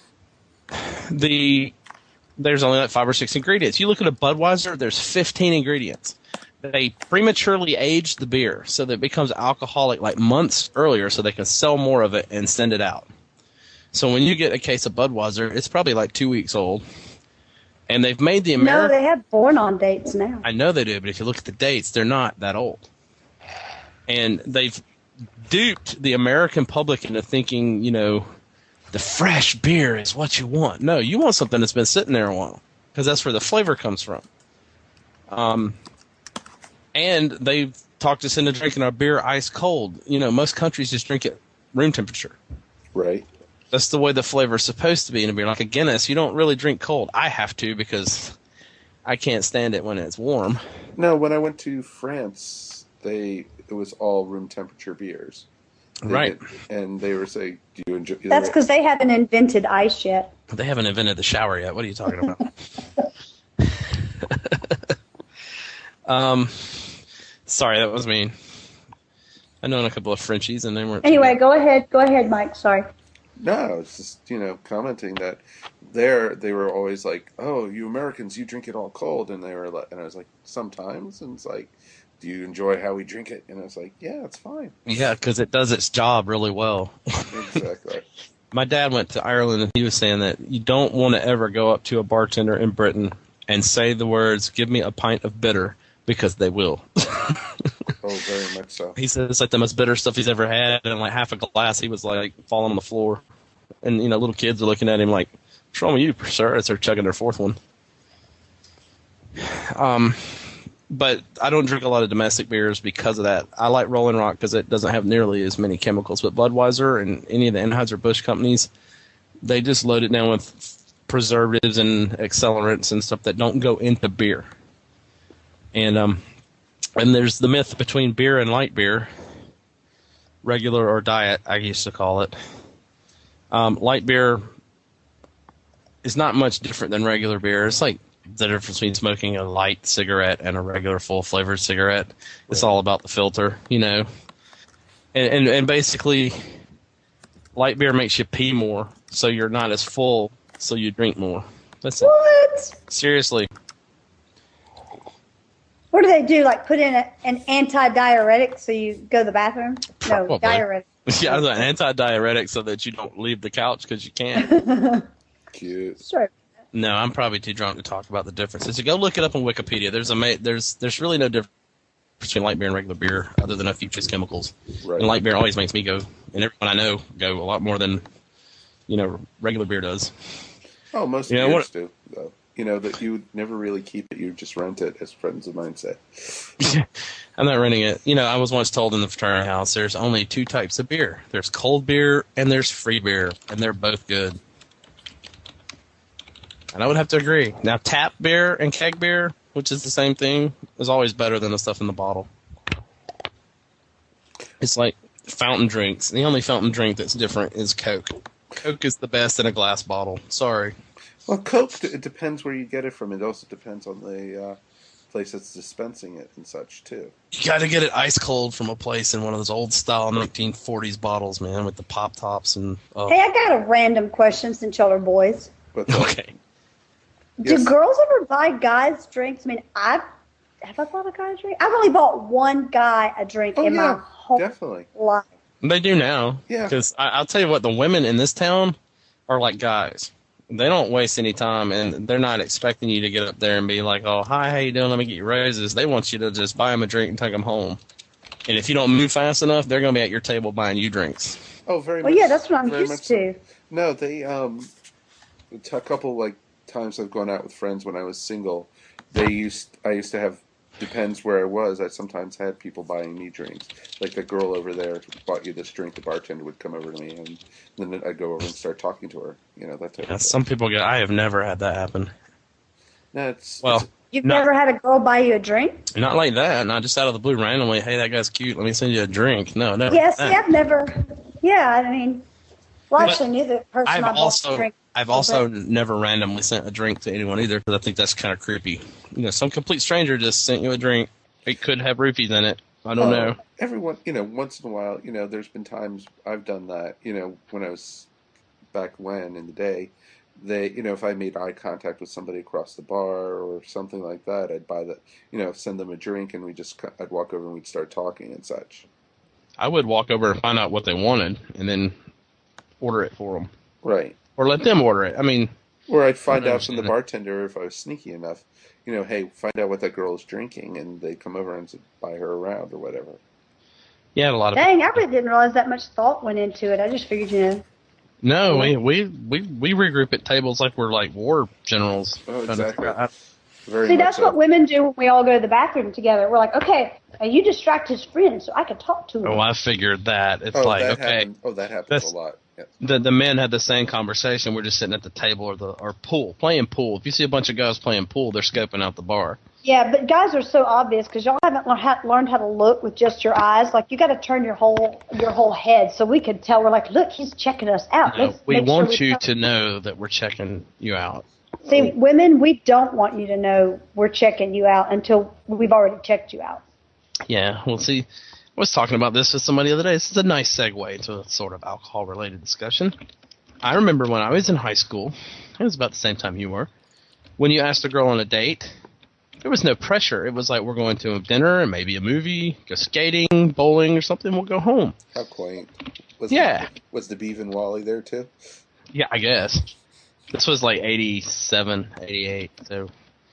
there's only like 5 or 6 ingredients. You look at a Budweiser, there's 15 ingredients. They prematurely age the beer so that it becomes alcoholic like months earlier so they can sell more of it and send it out. So when you get a case of Budweiser, it's probably like 2 weeks old. And they've made the American... No, they have born on dates now. I know they do, but if you look at the dates, they're not that old. And they've duped the American public into thinking, the fresh beer is what you want. No, you want something that's been sitting there a while because that's where the flavor comes from. And they've talked us into drinking our beer ice cold. Most countries just drink it room temperature. Right. That's the way the flavor is supposed to be in a beer. Like a Guinness, you don't really drink cold. I have to because I can't stand it when it's warm. No, when I went to France, it was all room temperature beers. Right. And they were saying, do you enjoy... That's because they haven't invented ice yet. They haven't invented the shower yet. What are you talking about? Sorry, that was mean. I know a couple of Frenchies, and they weren't... Anyway, go ahead, Mike. Sorry. No, it's just, commenting that they were always like, oh, you Americans, you drink it all cold. And I was like, sometimes. And it's like, do you enjoy how we drink it? And I was like, yeah, it's fine. Yeah, because it does its job really well. Exactly. My dad went to Ireland, and he was saying that you don't want to ever go up to a bartender in Britain and say the words, "Give me a pint of bitter," because they will. Oh, very much so. He said it's like the most bitter stuff he's ever had, and like half a glass, he was like falling on the floor. And, little kids are looking at him like, What's wrong with you, sir? As they're chugging their fourth one. But I don't drink a lot of domestic beers because of that. I like Rolling Rock because it doesn't have nearly as many chemicals. But Budweiser and any of the Anheuser-Busch companies, they just load it down with preservatives and accelerants and stuff that don't go into beer. And there's the myth between beer and light beer, regular or diet, I used to call it. Light beer is not much different than regular beer. It's like the difference between smoking a light cigarette and a regular full-flavored cigarette. It's all about the filter, you know. And basically, light beer makes you pee more, so you're not as full, so you drink more. That's it. What? Seriously. What do they do? Like put in an anti-diuretic so you go to the bathroom? Probably. No, diuretic. Yeah, an anti-diuretic so that you don't leave the couch because you can't. Cute. Sure. No, I'm probably too drunk to talk about the differences. You go look it up on Wikipedia. There's really no difference between light beer and regular beer other than a few trace chemicals. Right. And light beer always makes me go, and everyone I know go a lot more than regular beer does. Oh, most beers do, though. That you never really keep it. You just rent it, as friends of mine say. I'm not renting it. I was once told in the fraternity house there's only two types of beer. There's cold beer and there's free beer, and they're both good. And I would have to agree. Now, tap beer and keg beer, which is the same thing, is always better than the stuff in the bottle. It's like fountain drinks. The only fountain drink that's different is Coke. Coke is the best in a glass bottle. Sorry. Well, Coke, it depends where you get it from. It also depends on the place that's dispensing it and such, too. You got to get it ice cold from a place in one of those old-style 1940s bottles, man, with the pop tops and... Hey, I got a random question since y'all are boys. Okay. Do girls ever buy guys drinks? I mean, have I bought a guy a drink? I've only bought one guy a drink in my whole life. They do now. Yeah. Because I'll tell you what, the women in this town are like guys. They don't waste any time, and they're not expecting you to get up there and be like, oh, hi, how you doing? Let me get you roses. They want you to just buy them a drink and take them home. And if you don't move fast enough, they're going to be at your table buying you drinks. Oh, very much. Well, yeah, that's what I'm used to. So. No, they, a couple, times I've gone out with friends when I was single, I used to have, depends where I was, I sometimes had people buying me drinks. Like the girl over there bought you this drink, the bartender would come over to me, and then I'd go over and start talking to her, that type of thing. Some people I have never had that happen. No, You've never had a girl buy you a drink? Not like that, not just out of the blue randomly, hey, that guy's cute, let me send you a drink. No. Yes, I've never, I actually knew the person I bought the drink. I've also never randomly sent a drink to anyone either, because I think that's kind of creepy. Some complete stranger just sent you a drink. It could have roofies in it. I don't know. Everyone, once in a while, there's been times I've done that, when I was back when in the day, they, if I made eye contact with somebody across the bar or something like that, I'd buy send them a drink, and I'd walk over and we'd start talking and such. I would walk over and find out what they wanted and then order it for them. Right. Or let them order it. I mean... Or I'd find out from the bartender if I was sneaky enough, hey, find out what that girl is drinking, and they'd come over and buy her around or whatever. Yeah, a lot of... Dang, I really didn't realize that much thought went into it. I just figured, No, we regroup at tables like we're like war generals. Oh, exactly. See, that's what women do when we all go to the bathroom together. We're like, okay, you distract his friend so I can talk to him. Oh, I figured that. It's that happens a lot. Yes. The men had the same conversation. We're just sitting at the table or pool, playing pool. If you see a bunch of guys playing pool, they're scoping out the bar. Yeah, but guys are so obvious because y'all haven't learned how to look with just your eyes. Like, you got to turn your whole head so we can tell. We're like, look, he's checking us out. No, we want you to know that we're checking you out. See, women, we don't want you to know we're checking you out until we've already checked you out. Yeah, well, see, I was talking about this with somebody the other day. This is a nice segue to a sort of alcohol-related discussion. I remember when I was in high school, it was about the same time you were, when you asked a girl on a date, there was no pressure. It was like, we're going to a dinner and maybe a movie, go skating, bowling or something, we'll go home. How quaint. Was the Beav and Wally there too? Yeah, I guess. This was like 87, 88, so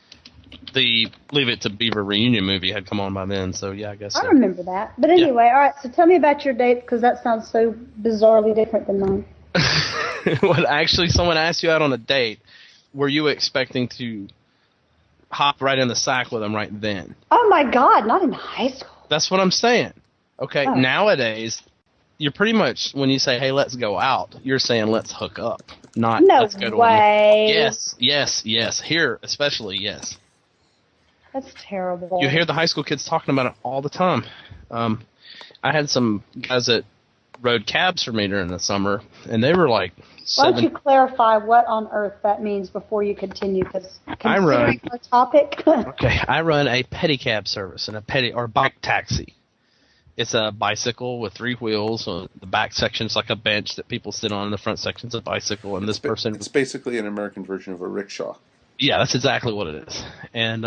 the Leave It to Beaver reunion movie had come on by then, so yeah, I guess so. I remember that. But anyway, all right, so tell me about your date, because that sounds so bizarrely different than mine. When actually someone asked you out on a date, were you expecting to hop right in the sack with them right then? Oh my God, not in high school. That's what I'm saying. Okay, Oh. Nowadays, you're pretty much, when you say, hey, let's go out, you're saying let's hook up, not No let's go to way. Yes. Here, especially, yes. That's terrible. You hear the high school kids talking about it all the time. I had some guys that rode cabs for me during the summer, and they were like Why don't you clarify what on earth that means before you continue? Because considering our topic. Okay, I run a pedicab service and or bike taxi. It's a bicycle with 3 wheels. The back section's like a bench that people sit on, and the front section's a bicycle. And It's basically an American version of a rickshaw. Yeah, that's exactly what it is. And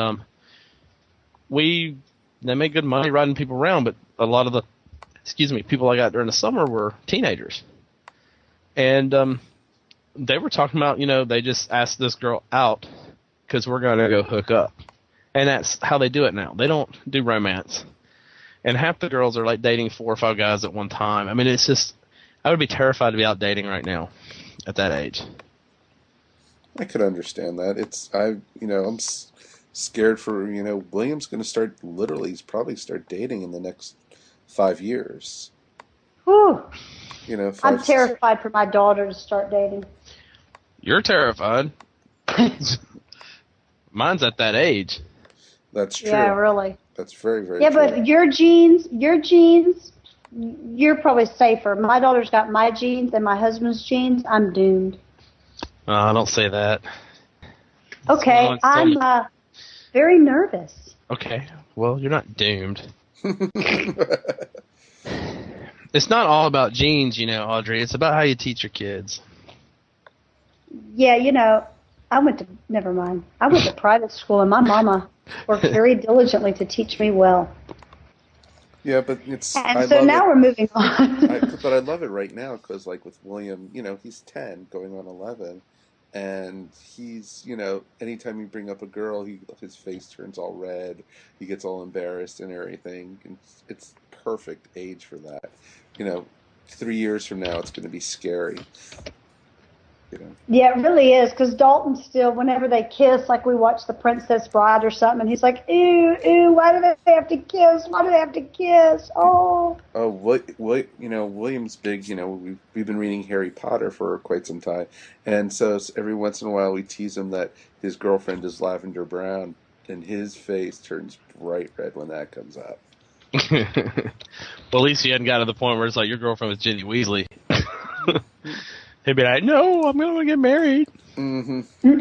they make good money riding people around, but a lot of the people I got during the summer were teenagers. And they were talking about, they just asked this girl out because we're going to go hook up. And that's how they do it now. They don't do romance. And half the girls are like dating 4 or 5 guys at one time. I mean, it's just, I would be terrified to be out dating right now at that age. I could understand that. I'm scared for, William's going to he's probably start dating in the next 5 years. Whew. I'm 5, terrified for my daughter to start dating. You're terrified. Mine's at that age. That's true. Yeah, really. That's very, very true. Yeah, but your genes, you're probably safer. My daughter's got my genes and my husband's genes. I'm doomed. Don't say that. Okay, I'm very nervous. Okay, well, you're not doomed. It's not all about genes, Audrey. It's about how you teach your kids. Yeah, never mind. I went to private school, and my mama worked very diligently to teach me well. Yeah, but we're moving on. But I love it right now because, like with William, he's 10, going on 11, and he's, anytime you bring up a girl, his face turns all red, he gets all embarrassed and everything, and it's perfect age for that. 3 years from now, it's going to be scary. Yeah, it really is, because Dalton still, whenever they kiss, like we watch The Princess Bride or something, and he's like, ew, why do they have to kiss? Why do they have to kiss? Oh. Oh, William's big, we've been reading Harry Potter for quite some time, and so every once in a while we tease him that his girlfriend is Lavender Brown, and his face turns bright red when that comes up. Well, at least you hadn't got to the point where it's like your girlfriend was Ginny Weasley. He'd be like, no, I'm going to get married. Mm-hmm.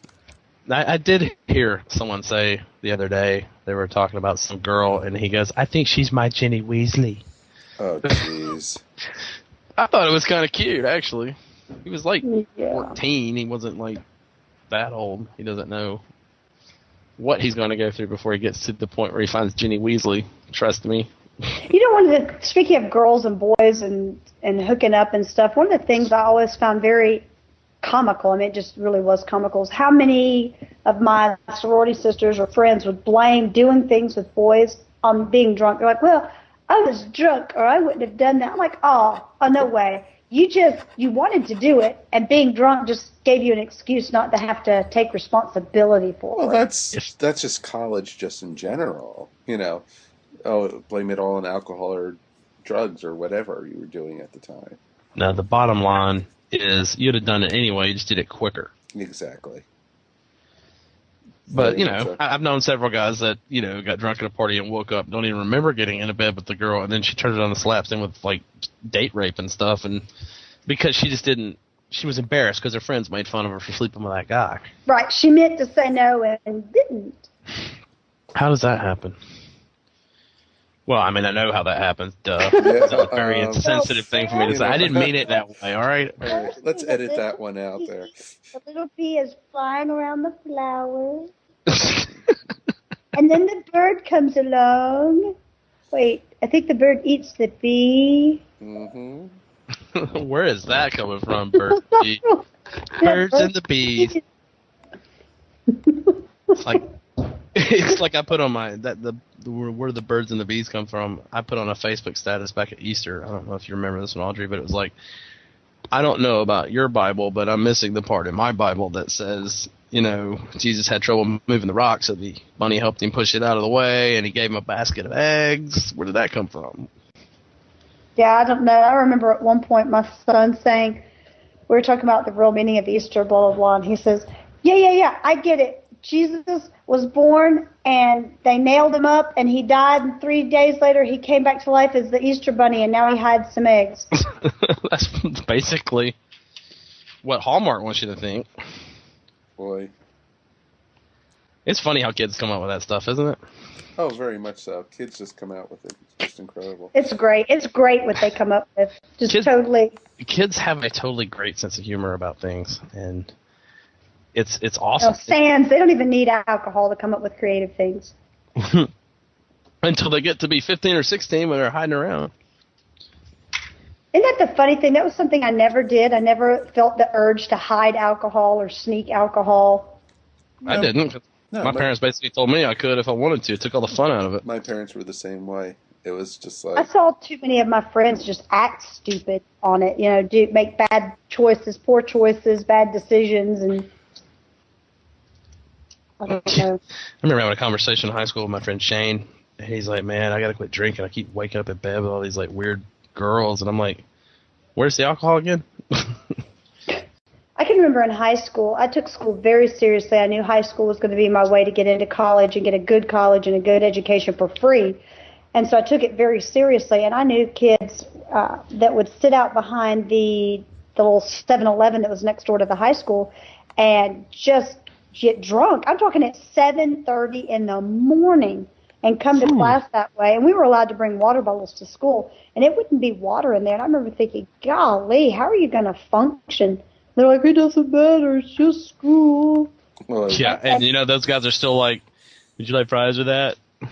I did hear someone say the other day, they were talking about some girl, and he goes, I think she's my Ginny Weasley. Oh, jeez. I thought it was kind of cute, actually. He was like 14. He wasn't like that old. He doesn't know what he's going to go through before he gets to the point where he finds Ginny Weasley. Trust me. Speaking of girls and boys and hooking up and stuff, one of the things I always found very comical, it just really was comical, is how many of my sorority sisters or friends would blame doing things with boys on being drunk. They're like, well, I was drunk or I wouldn't have done that. I'm like, oh, no way. You wanted to do it, and being drunk just gave you an excuse not to have to take responsibility for it. Well, that's just college just in general, Oh, blame it all on alcohol or drugs or whatever you were doing at the time. No, the bottom line is you'd have done it anyway, you just did it quicker. Exactly. But, I've known several guys that, got drunk at a party and woke up, don't even remember getting into bed with the girl, and then she turned it on the slaps in with, like, date rape and stuff, and because she was embarrassed because her friends made fun of her for sleeping with that guy. Right, she meant to say no and didn't. How does that happen? Well, I know how that happens, duh. Yeah, It's a very insensitive thing for me to say. I didn't mean it that way, all right? All right, let's edit that one out there. The little bee is flying around the flowers. And then the bird comes along. Wait, I think the bird eats the bee. Mm-hmm. Where is that coming from, bird? Birds and the bees. It's like I put on where the birds and the bees come from. I put on a Facebook status back at Easter. I don't know if you remember this one, Audrey, but it was like I don't know about your Bible, but I'm missing the part in my Bible that says, Jesus had trouble moving the rock, so the bunny helped him push it out of the way, and he gave him a basket of eggs. Where did that come from? Yeah, I don't know. I remember at one point my son saying, we were talking about the real meaning of Easter, blah, blah, blah, and he says, yeah, I get it. Jesus was born, and they nailed him up, and he died, and 3 days later he came back to life as the Easter bunny, and now he hides some eggs. That's basically what Hallmark wants you to think. Boy. It's funny how kids come up with that stuff, isn't it? Oh, very much so. Kids just come out with it. It's just incredible. It's great. It's great what they come up with. Just totally. Kids have a totally great sense of humor about things, and it's awesome. Sans, they don't even need alcohol to come up with creative things. Until they get to be 15 or 16 when they're hiding around. Isn't that the funny thing? That was something I never did. I never felt the urge to hide alcohol or sneak alcohol. No. I didn't. No, my parents basically told me I could if I wanted to. It took all the fun out of it. My parents were the same way. It was just like... I saw too many of my friends just act stupid on it. Make bad choices, poor choices, bad decisions, and I don't know. I remember having a conversation in high school with my friend Shane. And he's like, man, I got to quit drinking. I keep waking up in bed with all these like weird girls. And I'm like, where's the alcohol again? I can remember in high school, I took school very seriously. I knew high school was going to be my way to get into college and get a good college and a good education for free. And so I took it very seriously. And I knew kids that would sit out behind the little 7-Eleven that was next door to the high school and just get drunk. I'm talking at 7:30 in the morning and come to class that way. And we were allowed to bring water bottles to school. And it wouldn't be water in there. And I remember thinking, golly, how are you going to function? They're like, it doesn't matter. It's just school. Well, Yeah, and those guys are still like, would you like fries with that?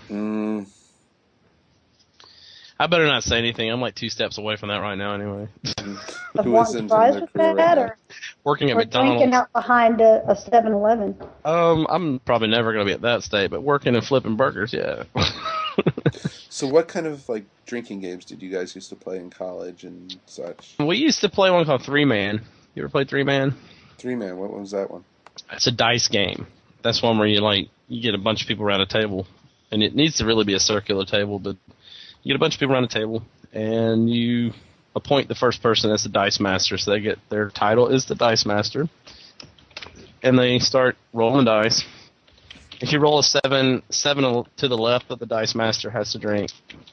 I better not say anything. I'm like 2 steps away from that right now anyway. Of Who wanting isn't fries in with their career that, right Working at or McDonald's. drinking out behind a 7-Eleven. I'm probably never going to be at that state, but working and flipping burgers, yeah. So what kind of like drinking games did you guys used to play in college and such? We used to play one called 3-Man. You ever played 3-Man? 3-Man, what was that one? It's a dice game. That's one where you get a bunch of people around a table, and it needs to really be a circular table, but you get a bunch of people around a table, and you appoint the first person as the dice master, so they get their title is the dice master, and they start rolling dice. If you roll a 7 to the left of the dice master has to drink.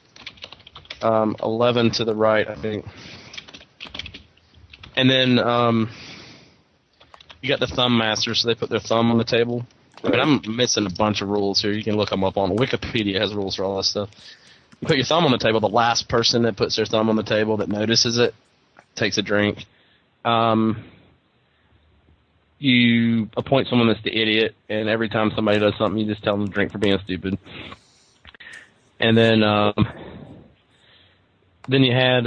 11 to the right, I think. And then you got the thumb master, so they put their thumb on the table. I mean, I'm missing a bunch of rules here. You can look them up on Wikipedia. Has rules for all that stuff. You put your thumb on the table. The last person that puts their thumb on the table that notices it takes a drink. You appoint someone that's the idiot, and every time somebody does something, you just tell them to drink for being stupid. And then you had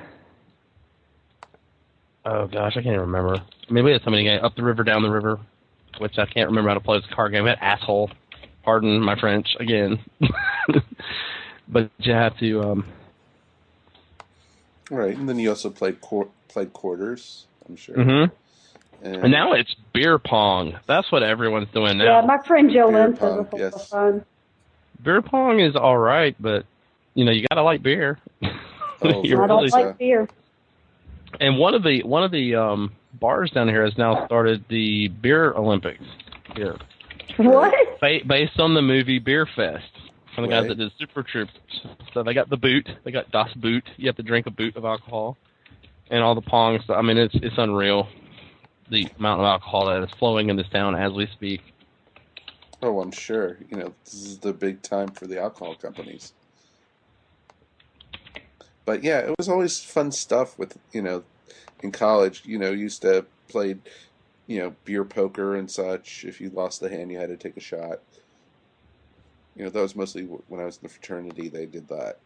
oh gosh, I can't even remember. I mean, we had so many games. Up the river, down the river, which I can't remember how to play. It's a card game. We had Asshole. Pardon my French again. But you have to. Right, and then you also played quarters, I'm sure. Mm-hmm. And now it's beer pong. That's what everyone's doing now. Yeah, my friend Joe Beer Lynn says pong, it's a lot of yes. fun. Beer pong is all right, but you gotta like beer. Oh, You I don't really- like beer. And one of the bars down here has now started the beer Olympics here, What? based on the movie Beer Fest from the guys Right. that did Super Troopers. So they got the boot, they got Das Boot. You have to drink a boot of alcohol, and all the pong stuff. I mean, it's unreal the amount of alcohol that is flowing in this town as we speak. Oh, I'm sure. This is the big time for the alcohol companies. But yeah, it was always fun stuff with, in college, used to play, beer poker and such. If you lost the hand, you had to take a shot. That was mostly when I was in the fraternity, they did that.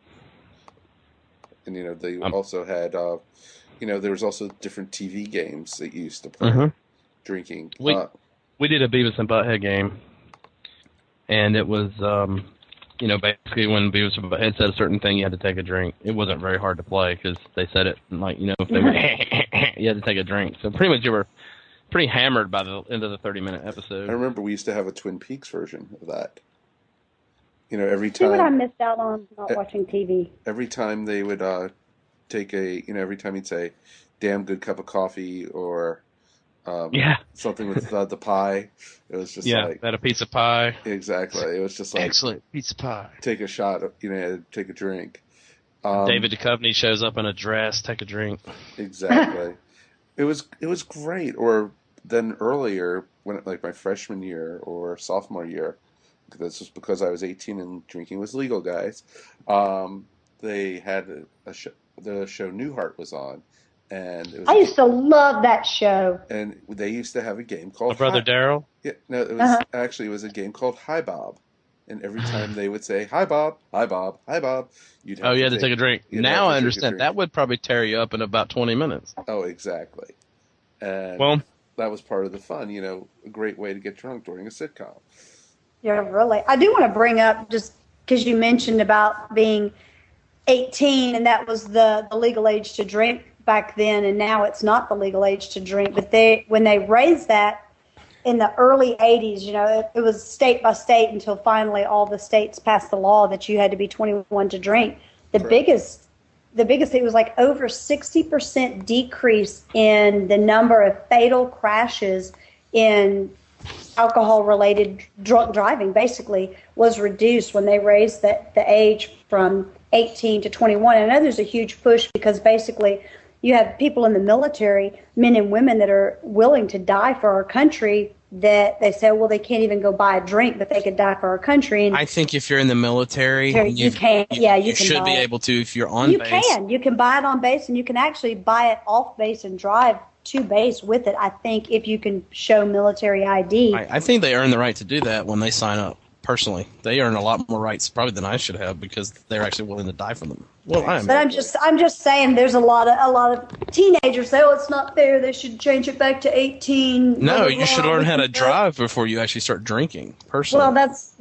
And, they also had, there was also different TV games that you used to play. Mhm. Drinking. We did a Beavis and Butthead game, and it was, basically when Beavis and Butthead said a certain thing, you had to take a drink. It wasn't very hard to play because they said it, and if they went, You had to take a drink. So pretty much you were pretty hammered by the end of the 30-minute I episode. remember we used to have a Twin Peaks version of that. You know, every See what I time missed out on not watching TV. every time they would take a, you know, every time he'd say, "Damn good cup of coffee," or Yeah. something with the pie, it was just Yeah, like had a pizza pie. exactly. It was just like Excellent pizza pie. take a shot, you know, take a drink. David Duchovny shows up in a dress, take a drink. Exactly. It was great. Or then earlier, when like my freshman year or sophomore year, this was because I was 18 and drinking was legal, guys. They had a show, the show Newhart was on, and it was I used to love that show. and they used to have a game called My brother Hi- Daryl. Yeah, no, it was actually it was a game called Hi Bob, and every time they would say Hi Bob, Hi Bob, Hi Bob, you'd have Oh, you had to take a drink. you'd Now have to I take a understand. drink. That would probably tear you up in about 20 minutes. Oh, exactly. And Well, that was part of the fun, you know, a great way to get drunk during a sitcom. Yeah, really. I do want to bring up, just because you mentioned about being 18 and that was the legal age to drink back then, and now it's not the legal age to drink. But when they raised that in the early 80s, you know, it was state by state until finally all the states passed the law that you had to be 21 to drink. The Correct. biggest thing was like over 60% decrease in the number of fatal crashes in alcohol-related drunk driving. Basically, was reduced when they raised the age from 18 to 21. I know there's a huge push because basically you have people in the military, men and women that are willing to die for our country, that they say, well, they can't even go buy a drink, but they could die for our country. And I think if you're in the military, You can- yeah, you can should buy be it. able to if you're on you base. you can buy it on base, and you can actually buy it off base and drive to base with it. I think if you can show military ID. I think they earn the right to do that when they sign up. Personally, they earn a lot more rights probably than I should have because they're actually willing to die for them. Well, I am. But I'm just saying, there's a lot of teenagers say, "Oh, it's not fair. They should change it back to 18." blah, No, blah, you blah. should learn how to We can go- drive before you actually start drinking. Personally,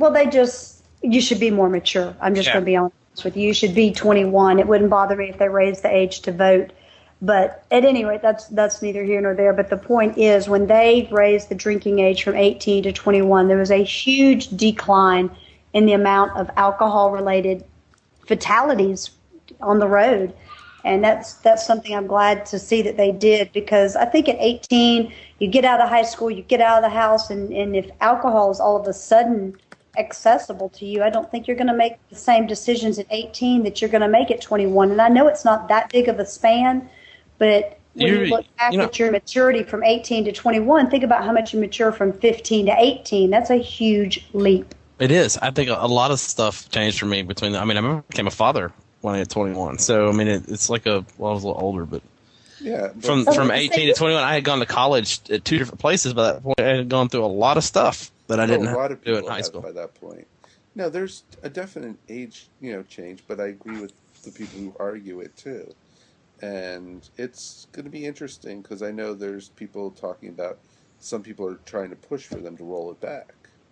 you should be more mature. I'm just Yeah. going to be honest with you. You should be 21. It wouldn't bother me if they raised the age to vote. But at any rate, that's neither here nor there. But the point is, when they raised the drinking age from 18 to 21, there was a huge decline in the amount of alcohol-related fatalities on the road. And that's something I'm glad to see that they did, because I think at 18, you get out of high school, you get out of the house, and if alcohol is all of a sudden accessible to you, I don't think you're going to make the same decisions at 18 that you're going to make at 21. And I know it's not that big of a span, but when you look back at your maturity from 18 to 21, think about how much you mature from 15 to 18. That's a huge leap. it is. I think a lot of stuff changed for me between. I became a father when I had 21. So I mean, it's like I was a little older, but Yeah. But from 18 to 21, I had gone to college at two different places by that point. I had gone through a lot of stuff that I didn't a lot have of to do people in high have school. by that point. No, there's a definite age, change, but I agree with the people who argue it too. And it's going to be interesting because I know there's people talking about some people are trying to push for them to roll it back.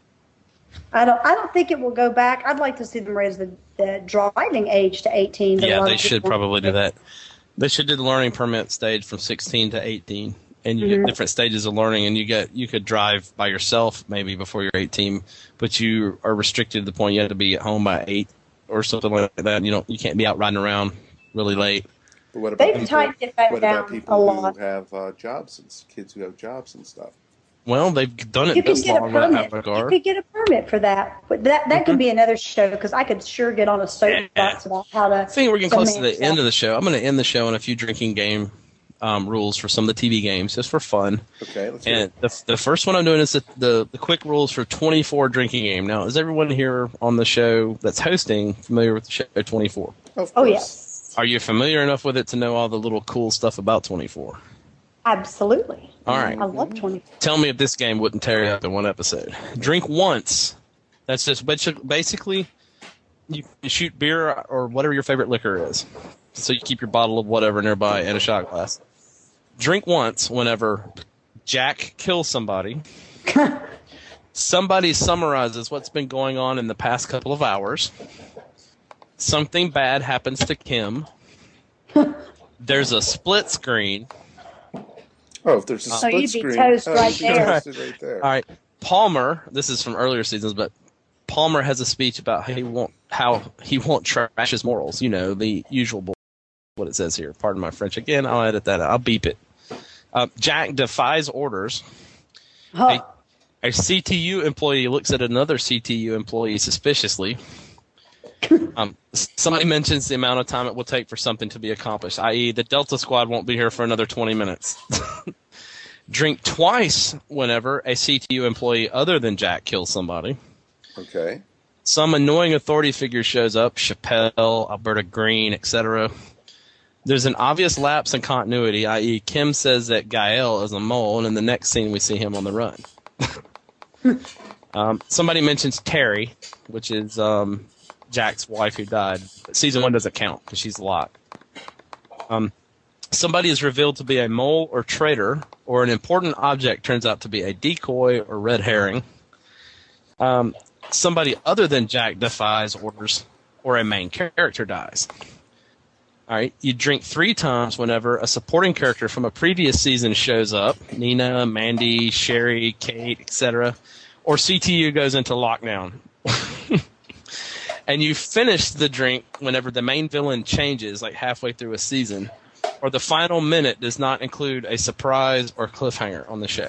I don't think it will go back. I'd like to see them raise the driving age to 18. but a Yeah, lot they of should people- probably do that. They should do the learning permit stage from 16 to 18, and you get different stages of learning. And you could drive by yourself maybe before you're 18, but you are restricted to the point you have to be at home by 8 or something like that. You can't be out riding around really late. But what about They've people, tightened it back what about down people a lot. who have jobs and kids who have jobs and stuff? Well, they've done You it could this get a long without permit. having a You car. could get a permit for that. But that could be another show, because I could sure get on a soapbox about how to. I think we're getting close to manage the end that. of the show. I'm going to end the show on a few drinking game rules for some of the TV games, just for fun. Okay, let's hear And it. the first one I'm doing is the quick rules for 24 drinking game. Now, is everyone here on the show that's hosting familiar with the show 24? Of Oh course. yes, Are you familiar enough with it to know all the little cool stuff about 24? absolutely. All right. I love 20. Tell me if this game wouldn't tear you up in one episode. Drink once. That's just basically you shoot beer or whatever your favorite liquor is. So you keep your bottle of whatever nearby and a shot glass. Drink once whenever Jack kills somebody. Somebody summarizes what's been going on in the past couple of hours. Something bad happens to Kim. There's a split screen. Oh, if there's a So split you'd be screen, toast right you'd be there. toasted right there. All right, Palmer. This is from earlier seasons, but Palmer has a speech about how he won't trash his morals. You know, the usual what it says here. Pardon my French again. I'll edit that out. I'll beep it. Jack defies orders. Huh. A CTU employee looks at another CTU employee suspiciously. Somebody mentions the amount of time it will take for something to be accomplished, i.e., the Delta Squad won't be here for another 20 minutes. Drink twice whenever a CTU employee other than Jack kills somebody. Okay. Some annoying authority figure shows up, Chappelle, Alberta Green, etc. There's an obvious lapse in continuity, i.e., Kim says that Gael is a mole, and in the next scene we see him on the run. Somebody mentions Terry, which is Jack's wife who died. But season 1 doesn't count because she's locked. Somebody is revealed to be a mole or traitor, or an important object turns out to be a decoy or red herring. Somebody other than Jack defies orders, or a main character dies. All right, you drink 3 times whenever a supporting character from a previous season shows up. Nina, Mandy, Sherry, Kate, etc. Or CTU goes into lockdown. And you finish the drink whenever the main villain changes, like halfway through a season, or the final minute does not include a surprise or cliffhanger on the show.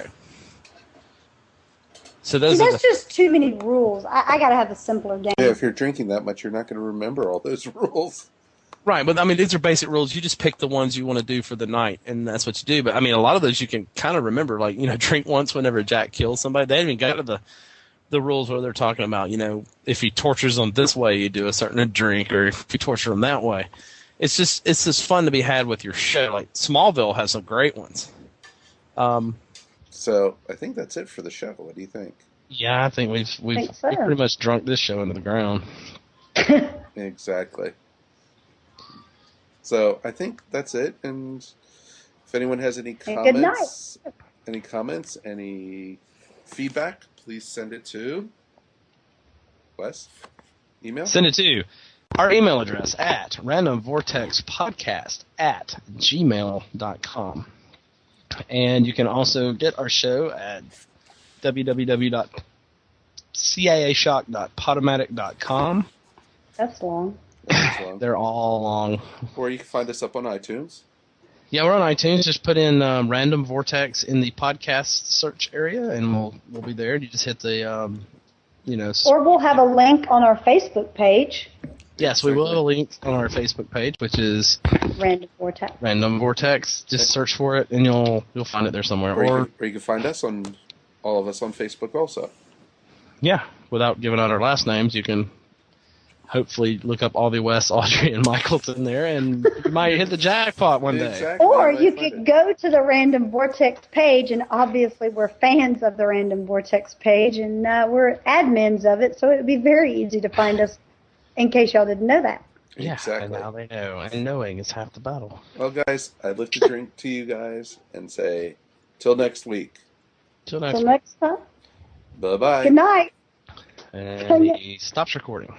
So those are That's just too many rules. I got to have a simpler game. Yeah, if you're drinking that much, you're not going to remember all those rules. right, but I mean, these are basic rules. You just pick the ones you want to do for the night, and that's what you do. But I mean, a lot of those you can kind of remember, like, you know, drink once whenever Jack kills somebody. They haven't even got to the rules where they're talking about, you know, if he tortures them this way, you do a certain drink, or if you torture them that way. It's just fun to be had with your show. Like Smallville has some great ones. So I think that's it for the show. What do you think? Yeah, I think we've so. pretty much drunk this show into the ground. Exactly. So I think that's it. And if anyone has any Good night. comments, any feedback, please send it to Wes. Email? Send it to our email address at randomvortexpodcast@gmail.com. And you can also get our show at www.caashock.podomatic.com. That's long. They're all long. Or you can find us up on iTunes. Yeah, we're on iTunes. Just put in Random Vortex in the podcast search area, and we'll be there. You just hit the, Or we'll have a link on our Facebook page, yes, we will have a link on our Facebook page, which is Random Vortex. Random Vortex. Just search for it, and you'll find it there somewhere. Or you can find us all of us on Facebook also. Yeah, without giving out our last names, you can hopefully look up all the Wes, Audrey, and Michaels in there, and you might hit the jackpot one day. Exactly. Or I you find could it. go to the Random Vortex page, and obviously we're fans of the Random Vortex page, and we're admins of it, so it would be very easy to find us, in case y'all didn't know that. Yeah, Exactly. and now they know, and knowing is half the battle. Well, guys, I'd lift a drink to you guys and say, till next week. Till next Till week. next time, Bye-bye. good night. And he stops recording.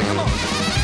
Come on.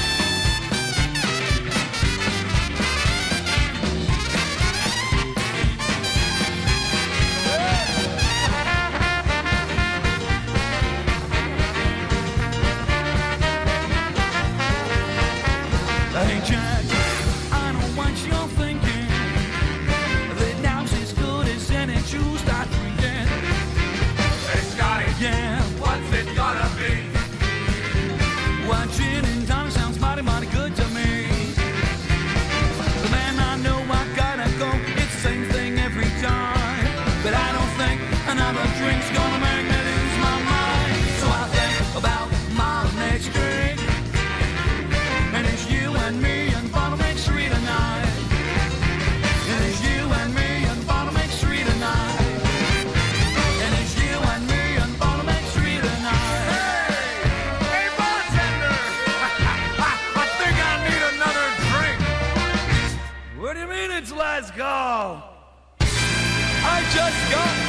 Hey Jack, I know what you're thinking. That now's as good as any to start drinking. Hey Scotty, yeah, what's it gonna be? Watching in town sounds mighty, mighty good to me. The man I know I gotta go. It's the same thing every time, but I don't think another drink's gonna make me lose my mind. So I think about my next drink. And it's you and me and Bottom Street tonight. And it's you and me and Bottom Street tonight. And it's you and me and Bottom Street tonight. Hey, bartender! I think I need another drink. What do you mean it's let's go? I just got